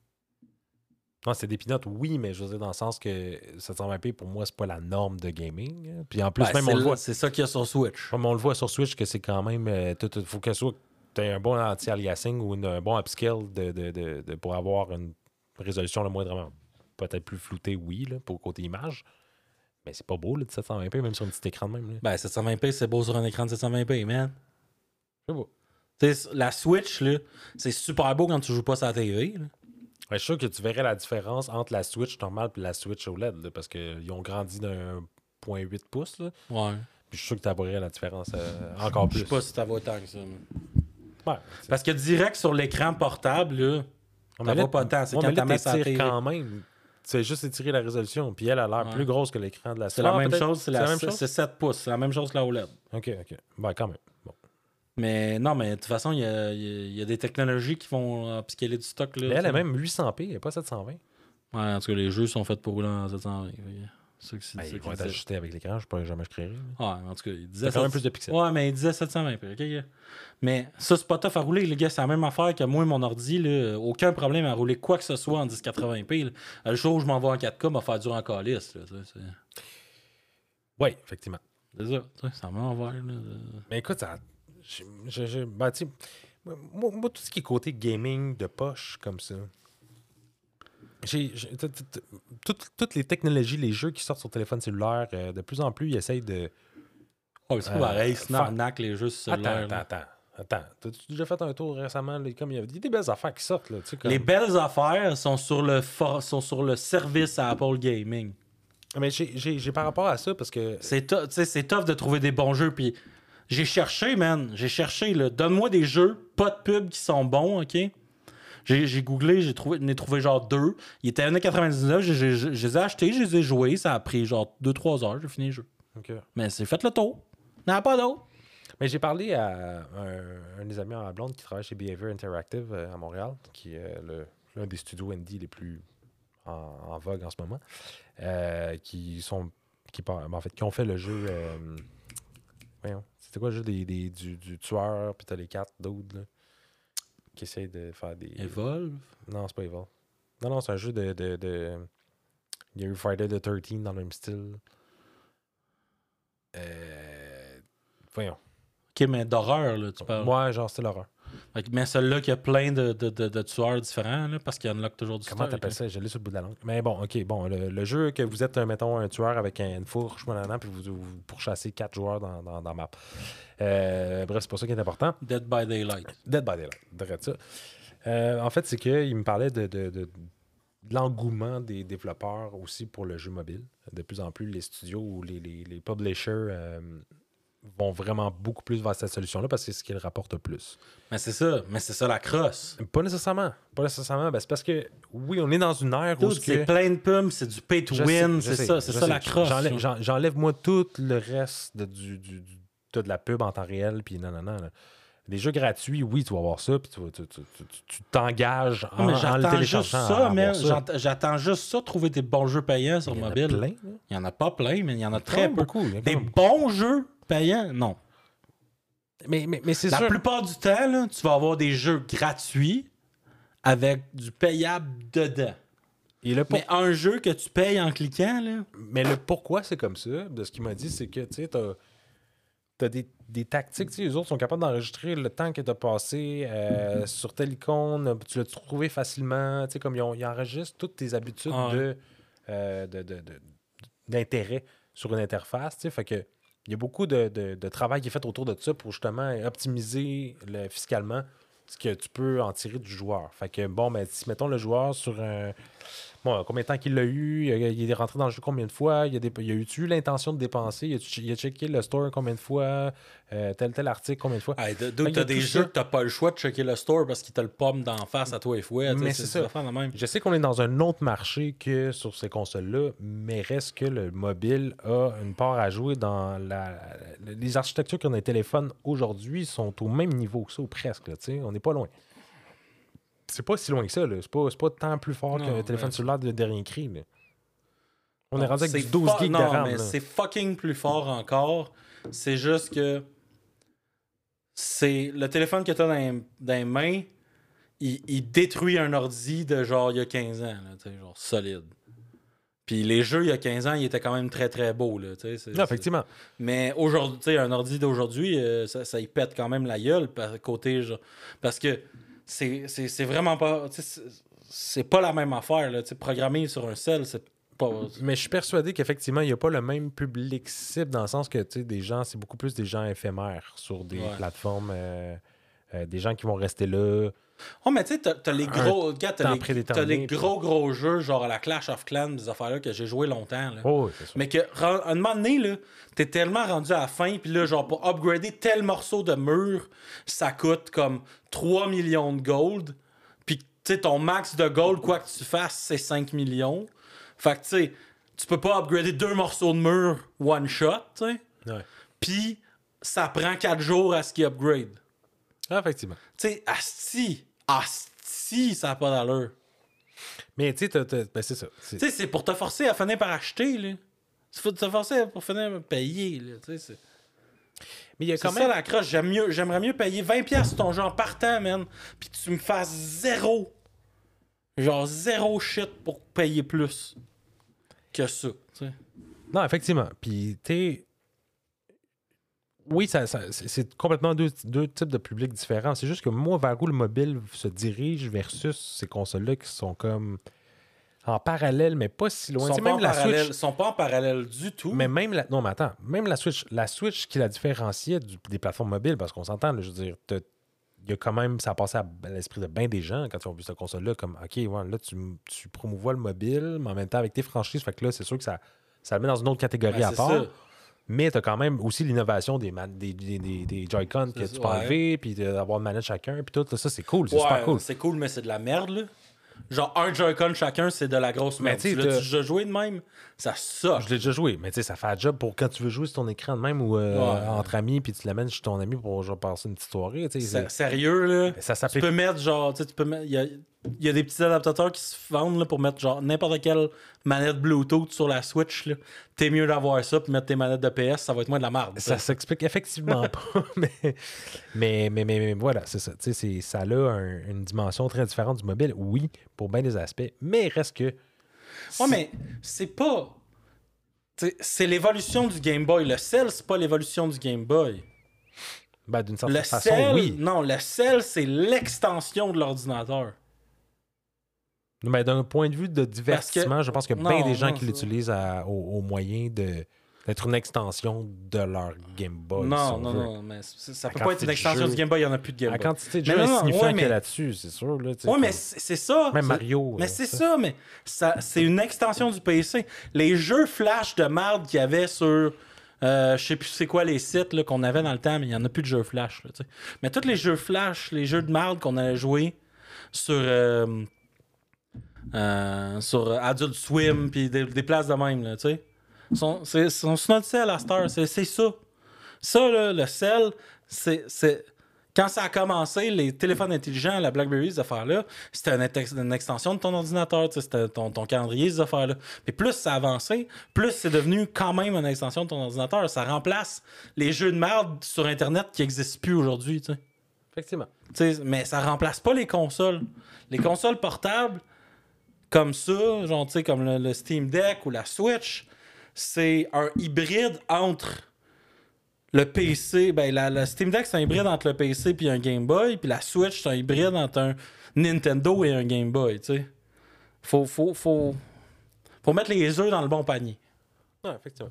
Non, c'est des pinottes, oui, mais je veux dire, dans le sens que sept cent vingt p, pour moi, c'est pas la norme de gaming. hein. Puis en plus, Ben, même, c'est on le le- voit. C'est ça qu'il y a sur Switch. Comme on le voit sur Switch, que c'est quand même. Il faut que soit tu aies un bon anti-aliasing ou une- un bon upscale de, de, de, de- pour avoir une résolution le moindrement peut-être plus floutée, oui, là, pour côté image. Mais c'est pas beau, là, de sept cent vingt p, même sur un petit écran de même. Là. Ben, sept cent vingt p, c'est beau sur un écran de sept cent vingt p, man. C'est beau. Tu sais, la Switch, là, c'est super beau quand tu joues pas sur la T V. Là. Ouais, je suis sûr que tu verrais la différence entre la Switch normale et la Switch O L E D, là, parce qu'ils ont grandi d'un un virgule huit pouces. Là. Ouais. Puis je suis sûr que tu verrais la différence euh, encore Je plus. sais pas si ça vaut tant que ça. mais- Ouais, c'est- Parce que direct sur l'écran portable, là, Ouais, ça mais là, vaut pas tant. C'est ouais, quand mais là, tu mets sur la t'étires T V. quand même. Tu fais juste étirer la résolution. Puis elle a l'air Ouais. plus grosse que l'écran de la Switch. C'est la Ah, même peut-être? chose, c'est la, la même c'est- chose? c'est sept pouces. C'est la même chose que la O L E D. Ok, ok. Ben, quand même. Bon. Mais non, mais de toute façon, il y a, il y a- il y a des technologies qui vont upscaler du stock. Là, Mais elle tu a sais. même huit cent p, elle n'est pas sept cent vingt. Ouais, en tout cas, les jeux sont faits pour rouler en sept cent vingt. C'est ça que c'est Ben, ça ils qu'il vont être disait. ajustés avec l'écran, je ne jamais je créerai. Ouais, en tout cas, il disait T'as quand même sept- plus de pixels. Ouais, mais il disait sept cent vingt p. ok, gars. Mais ça, c'est pas tough à rouler, les gars. C'est la même affaire que moi, mon ordi. Là, aucun problème à rouler quoi que ce soit en dix quatre-vingts p. là. Le jour où je m'en vais en quatre K, m'a faire dur en calice. là, tu sais, C'est Oui, effectivement. c'est ça. tu sais, Ça m'envers. là. Mais écoute, ça. Je, je, je- ben, tu sais, moi, moi, tout ce qui est côté gaming de poche comme ça. J'ai, j'ai- t- t- t- toutes, toutes les technologies, les jeux qui sortent sur téléphone cellulaire, euh, de plus en plus, ils essayent de. Oh, c'est pas Euh, pareil. fa- Sinon, arnaque les jeux sur Attends, cellulaire. attends, là. attends. Attends, t'as-tu déjà fait un tour récemment? Là, comme il y a il y a des belles affaires qui sortent. Là, tu sais, comme... Les belles affaires sont sur le for- sont sur le service à Apple Gaming. Mais j'ai, j'ai, j'ai par rapport à ça, parce que. C'est tou- tu sais, c'est tough de trouver des bons jeux. Puis j'ai cherché, man. J'ai cherché. là. Donne-moi des jeux, pas de pubs qui sont bons, OK? J'ai, j'ai googlé, j'ai trouvé, j'en ai trouvé genre deux. Il était un euro quatre-vingt-dix-neuf. Je, je- je- je les ai achetés, je les ai joués. Ça a pris genre deux trois heures. J'ai fini le jeu. Ok. Mais c'est fait le tour. Il n'y en a pas d'autres. Mais j'ai parlé à un, un des amis en blonde qui travaille chez Behavior Interactive euh, à Montréal, qui est le- l'un des studios indie les plus en, en vogue en ce moment, euh, qui sont qui, par- en fait, qui ont fait le jeu. euh, voyons, c'était quoi le jeu des, des- du, du tueur, puis t'as les quatre d'autres, là, qui essayent de faire des. Evolve. Non, c'est pas Evil. Non, non, c'est un jeu de, de, de- Il y a eu Friday the thirteenth dans le même style. Euh... Voyons. OK, mais d'horreur, là, tu parles. Ouais, genre, c'est l'horreur. Fait que- Mais celui-là qui a plein de, de, de, de tueurs différents, là, parce qu'il y en a toujours du Comment stock, t'appelles là. ça? Je l'ai sur le bout de la langue. Mais bon, ok, bon, le, le jeu que vous êtes, euh, mettons, un tueur avec un- une fourche, maintenant, puis vous, vous pourchassez quatre joueurs dans, dans, dans la map. Euh, bref, c'est pas ça qui est important. Dead by Daylight. Dead by Daylight, direct ça. Euh, en fait, c'est qu'il me parlait de, de, de, de l'engouement des développeurs aussi pour le jeu mobile. De plus en plus, les studios ou les, les, les publishers euh, vont vraiment beaucoup plus vers cette solution-là parce que c'est ce qu'ils rapportent le plus. Mais c'est ça. Mais c'est ça la crosse. Pas nécessairement. Pas nécessairement. Ben, c'est parce que, oui, on est dans une ère où... Dude, ce c'est que- plein de pubs, c'est du pay to Je win, sais, je c'est sais, ça, c'est je ça sais. la crosse. J'enlève, là. j'en- j'enlève moi tout le reste de, du, du, du- t'as de la pub en temps réel, puis non, non, non. là. Les jeux gratuits, oui, tu vas avoir ça, puis tu, tu, tu, tu, tu t'engages en, mais en le j'attends juste téléchargeant. ça, à man. avoir ça. J'att- J'attends juste ça, trouver des bons jeux payants sur Il y en a mobile. plein, là. Il y en a pas plein, mais il y en a Quand très même peu. beaucoup. il y en a quand Des même bons jeux payants, non. Mais, mais, mais c'est La sûr. plupart du temps, là, tu vas avoir des jeux gratuits avec du payable dedans. Et le pour- Mais un jeu que tu payes en cliquant, là... Mais le pourquoi c'est comme ça, de ce qu'il m'a dit, c'est que tu sais, t'as, t'as des, des tactiques. Tu sais, les autres sont capables d'enregistrer le temps que tu as passé euh, sur telle icône. Tu l'as trouvé facilement. Tu sais, comme ils, ont- ils enregistrent toutes tes habitudes Ah ouais. de, euh, de, de- de- d'intérêt sur une interface. Tu sais, fait que il y a beaucoup de, de- de travail qui est fait autour de ça pour justement optimiser le, fiscalement ce que tu peux en tirer du joueur. Fait que bon, ben, si mettons le joueur sur un. Bon, combien de temps qu'il l'a eu, il est rentré dans le jeu combien de fois, il a, dé- il a eu-tu l'intention de dépenser, il a, il a checké le store combien de fois, euh, tel tel article combien de fois. Hey, Fait D'où qu'il y t'as a des tout jeux ça. que t'as pas le choix de checker le store parce qu'il te le pomme d'en face à toi et fouet. Mais c'est ça. des affaires de même. Je sais qu'on est dans un autre marché que sur ces consoles-là, mais reste que le mobile a une part à jouer dans la. Les architectures qu'on a des téléphones aujourd'hui sont au même niveau que ça, ou presque. Là, tu sais, on n'est pas loin. C'est pas si loin que ça. Là. C'est pas, c'est pas tant plus fort Non, qu'un téléphone ben, cellulaire de dernier cri. Là. On Non, est rendu avec c'est du douze fu- gigs de non, RAM. mais là. c'est fucking plus fort encore. C'est juste que c'est le téléphone que t'as dans, les- dans les mains, il, il détruit un ordi de genre il y a quinze ans, là, tu sais, genre solide. Puis les jeux il y a quinze ans, ils étaient quand même très très beaux. Là, tu sais, c'est- Non, effectivement. Mais aujourd'hui, tu sais, un ordi d'aujourd'hui, euh, ça, ça y pète quand même la gueule par côté genre, parce que c'est, c'est, c'est vraiment pas. tu sais, C'est, c'est pas la même affaire. Là, tu sais, programmer sur un cell, c'est pas. Mais je suis persuadé qu'effectivement, il n'y a pas le même public cible dans le sens que, tu sais, des gens, c'est beaucoup plus des gens éphémères sur des Ouais. plateformes, euh, euh, des gens qui vont rester là. Oh, mais tu sais, t'as, t'as les gros. Regarde, temps t'as, les, prédéterminé, t'as les puis- gros gros jeux, genre la Clash of Clans, des affaires-là que j'ai joué longtemps. Là. Oh, oui, c'est sûr. Mais que, ren- à un moment donné, là, t'es tellement rendu à la fin, puis là, genre, pour upgrader tel morceau de mur, ça coûte comme trois millions de gold. Puis, tu sais, ton max de gold, quoi que tu fasses, c'est cinq millions. Fait que, tu sais, tu peux pas upgrader deux morceaux de mur one shot, tu sais. Ouais. Puis, ça prend quatre jours à ce qu'il upgrade. Ah, effectivement. Tu sais, asti, asti, ça n'a pas d'allure. Mais tu sais, t'as- t'as- ben, c'est ça. C'est- Tu sais, c'est pour te forcer à finir par acheter, là. C'est pour te forcer pour finir par payer, là. Tu sais, c'est... Mais il y a C'est quand ça même. la croche. J'aime mieux, j'aimerais mieux payer vingt dollars sur ton jeu en partant, man. Puis que tu me fasses zéro. Genre zéro shit pour payer plus que ça. Tu sais. Non, effectivement. Puis, tu sais. Oui, ça, ça- c'est c'est complètement deux, deux types de publics différents. C'est juste que moi, vers où le mobile se dirige versus ces consoles-là qui sont comme en parallèle, mais pas si Ils loin. sont Tu sais, pas, même en la parallèle, Switch. sont pas en parallèle du tout. Mais même la. Non, mais attends. Même la Switch. La Switch qui la différenciait du- des plateformes mobiles, parce qu'on s'entend, là, je veux dire, t'as- il y a quand même. Ça a passé à l'esprit de bien des gens quand ils ont vu cette console-là, comme OK, ouais, là, tu, tu promouvois le mobile, mais en même temps avec tes franchises. Fait que là, c'est sûr que ça, ça le met dans une autre catégorie Ben, à c'est part. ça. Mais tu as quand même aussi l'innovation des, man- des, des, des, des Joy-Con que C'est tu ça, peux ouais. enlever, puis d'avoir une manette chacun, puis tout. Là, ça, c'est cool. C'est Ouais, super cool. c'est cool, mais c'est de la merde, là. Genre, un Joy-Con chacun, c'est de la grosse Mais merde. tu sais, Tu l'as t'as- déjà joué de même? Ça suck. Je l'ai déjà joué, mais tu sais, ça fait un job pour quand tu veux jouer sur ton écran de même ou euh, Ouais. entre amis, puis tu l'amènes chez ton ami pour genre, passer une petite soirée. Tu sais, Sa- c'est- Sérieux, là. ça Tu s'applique. peux mettre genre, tu sais, tu peux mettre. Il y a, il y a des petits adaptateurs qui se vendent là, pour mettre genre n'importe quelle manette Bluetooth sur la Switch. Là. T'es mieux d'avoir ça puis mettre tes manettes de P S, ça va être moins de la merde. Ça s'explique effectivement pas, mais, mais, mais, mais, mais voilà, c'est ça. Tu sais, c'est- ça a un- une dimension très différente du mobile, oui, pour bien des aspects, mais il reste que. Ouais, mais c'est pas. t'sais, c'est l'évolution du Game Boy. Le cell, c'est pas l'évolution du Game Boy. Ben, d'une certaine Le façon, cell, oui. non, le cell, c'est l'extension de l'ordinateur. Mais d'un point de vue de divertissement, je pense qu'il y a bien non, des gens non, qui ça- l'utilisent à- au, au moyen de, d'être une extension de leur Game Boy. si non, on non, veut. non, mais c- ça peut La pas être une quantité de extension jeux- du Game Boy, il y en a plus de Game La Boy. quantité de Mais jeux non, non, insignifiants ouais, qu'il y a mais- là-dessus, c'est sûr. Là, tu sais, Ouais, mais comme- c'est c'est ça. Même c'est- Mario. Mais euh, c'est ça. ça, mais ça, c'est une extension du P C. Les jeux Flash de merde qu'il y avait sur. Euh, je sais plus c'est quoi les sites là, qu'on avait dans le temps, mais il n'y en a plus de jeux Flash. Là, tu sais. Mais tous les jeux Flash, les jeux de merde qu'on allait jouer sur. euh, euh, sur Adult Swim, puis des, des places de même, là, tu sais. Sont, c'est, sont sur notre sel à cette heure. C'est, c'est ça. Ça, là, le sel, c'est, c'est. Quand ça a commencé, les téléphones intelligents, la BlackBerry, ces affaires-là, c'était une, ex- une extension de ton ordinateur, tu sais, c'était ton, ton calendrier, ces affaires-là. Mais plus ça a avancé, plus c'est devenu quand même une extension de ton ordinateur. Ça remplace les jeux de merde sur Internet qui n'existent plus aujourd'hui, tu sais. Effectivement. Tu sais, mais ça remplace pas les consoles. Les consoles portables, comme ça, genre, tu sais, comme le, le Steam Deck ou la Switch, c'est un hybride entre le P C. Ben, la, la Steam Deck, c'est un hybride entre le P C et un Game Boy, puis la Switch, c'est un hybride entre un Nintendo et un Game Boy, tu sais. Faut, faut, faut, faut mettre les œufs dans le bon panier. Ouais, effectivement.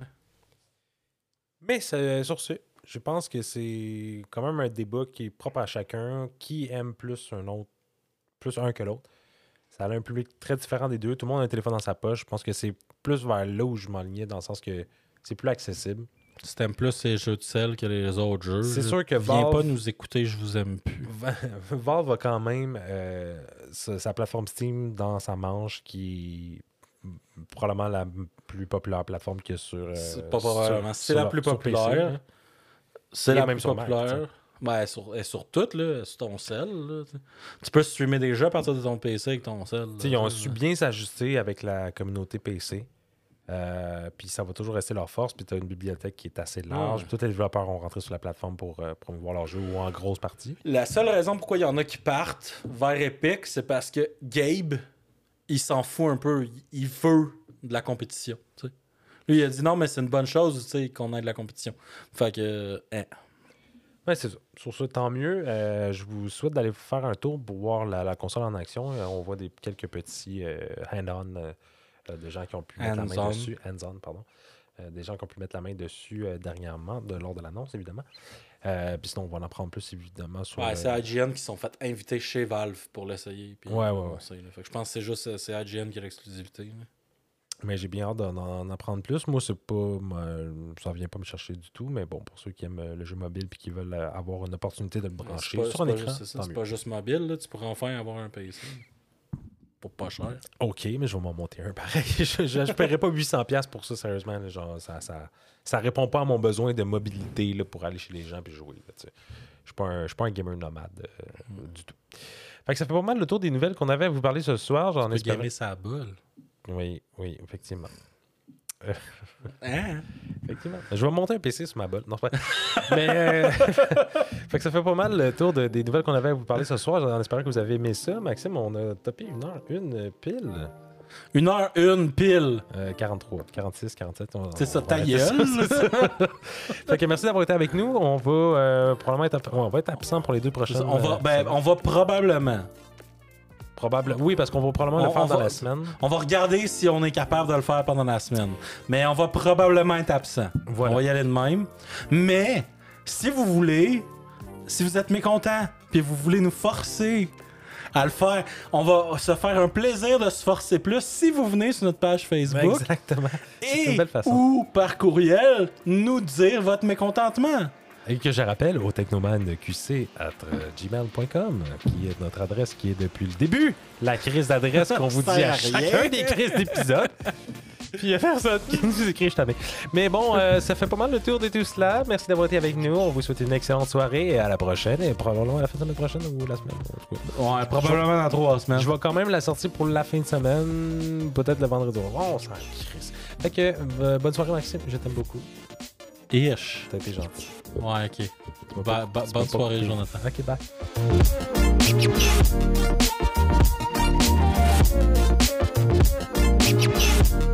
Mais ça, sur ce, je pense que c'est quand même un débat qui est propre à chacun. Qui aime plus un autre, plus un que l'autre. Ça a un public très différent des deux. Tout le monde a un téléphone dans sa poche. Je pense que c'est plus vers là où je m'enlignais, dans le sens que c'est plus accessible. Si t'aimes plus les jeux de sel que les autres jeux, C'est sûr que viens Valve- pas nous écouter, je vous aime plus. Valve a quand même euh, sa, sa plateforme Steam dans sa manche, qui est probablement la plus populaire plateforme qu'il y a sur. euh, C'est pas sur- probablement. C'est sur- la plus sur P C, populaire. là. C'est Et la même plus sur Mac, populaire. Ben, sur, et sur tout, là, sur ton cell. Là, tu tu peux streamer des jeux à partir de ton P C avec ton cell. T'sais, ils ont su bien s'ajuster avec la communauté P C. Euh, puis ça va toujours rester leur force. Puis tu as une bibliothèque qui est assez large. Ouais. Puis tous les développeurs ont rentré sur la plateforme pour euh, promouvoir leur jeu, ou en grosse partie. La seule raison pourquoi il y en a qui partent vers Epic, c'est parce que Gabe, il s'en fout un peu. Il- Il veut de la compétition. Tu sais. Lui, il a dit non, mais c'est une bonne chose, tu sais, qu'on ait de la compétition. Fait que. euh, hein. Ouais, c'est ça. Sur ce, tant mieux. Euh, je vous souhaite d'aller faire un tour pour voir la, la console en action. Euh, on voit des, quelques petits euh, hand-on euh, euh, de gens qui ont pu mettre la main Hands-on. dessus. Hands-on, pardon. Euh, des gens qui ont pu mettre la main dessus euh, dernièrement, de, lors de l'annonce, évidemment. Euh, Puis sinon, on va en prendre plus, évidemment, sur... Ouais, euh, c'est I G N qui se sont fait inviter chez Valve pour l'essayer. puis Ouais, ouais, on ouais. sait, là. Fait que je pense que c'est juste c'est I G N qui a l'exclusivité. là. Mais j'ai bien hâte d'en d'en apprendre plus. Moi, c'est pas. moi, ça vient pas me chercher du tout. Mais bon, pour ceux qui aiment euh, le jeu mobile et qui veulent euh, avoir une opportunité de le C'est brancher pas, sur c'est un pas écran, juste, c'est ça, tant c'est mieux. pas juste mobile, là. Tu pourrais enfin avoir un P C. Pour pas cher. OK, mais je vais m'en monter un pareil. je ne paierai pas huit cents dollars pour ça, sérieusement. Là, genre, ça, ça, ça répond pas à mon besoin de mobilité là, pour aller chez les gens et jouer. Là, tu sais. Je suis pas un- je suis pas un gamer nomade euh, Mm. du tout. Fait que ça fait pas mal le tour des nouvelles qu'on avait à vous parler ce soir. J'en Tu peux espère. gamer sa boule. Oui, oui, effectivement. Hein? Effectivement. Je vais monter un P C sur ma bolle. Non, c'est pas... Mais euh, fait que ça fait pas mal le tour de- des nouvelles qu'on avait à vous parler ce soir. En espérant que vous avez aimé ça. Maxime, on a topé une heure, une pile. Une heure, une pile. Euh, quarante-trois, quarante-six, quarante-sept. on- C'est ça, on va ta arrêter ça, gueule. c'est ça. Fait que merci d'avoir été avec nous. On va euh, probablement être, ab- on va être absent pour les deux prochaines. On va, euh, ben, semaines. on va probablement. Probable. Oui, parce qu'on va probablement On- le faire on dans va- la semaine. On va regarder si on est capable de le faire pendant la semaine. Mais on va probablement être absent. Voilà. On va y aller de même. Mais si vous voulez, si vous êtes mécontent, puis vous voulez nous forcer à le faire, on va se faire un plaisir de se forcer plus si vous venez sur notre page Facebook Exactement. C'est une et belle façon. ou par courriel nous dire votre mécontentement. Et que je rappelle au technoman Q C arobase gmail point com, qui est notre adresse qui est depuis le début la crise d'adresse qu'on vous Ça dit à sert à rien. chacun des crises d'épisodes. Puis il y a personne qui nous écrit, je t'avais. Mais bon, euh, ça fait pas mal le tour de tout cela. Merci d'avoir été avec nous. On vous souhaite une excellente soirée et à la prochaine. Et probablement à la fin de la semaine prochaine ou la semaine. en tout cas. Ouais, probablement dans trois semaines. Je vais quand même la sortir pour la fin de semaine. Peut-être le vendredi. Oh, ça crise. Fait que, euh, bonne soirée, Maxime. Je t'aime beaucoup. Ish. T'as été gentil. Ouais, ok. Tu m'as Ba- pas- ba- tu bonne m'as pas soirée, coupé. Jonathan. Ok, bye.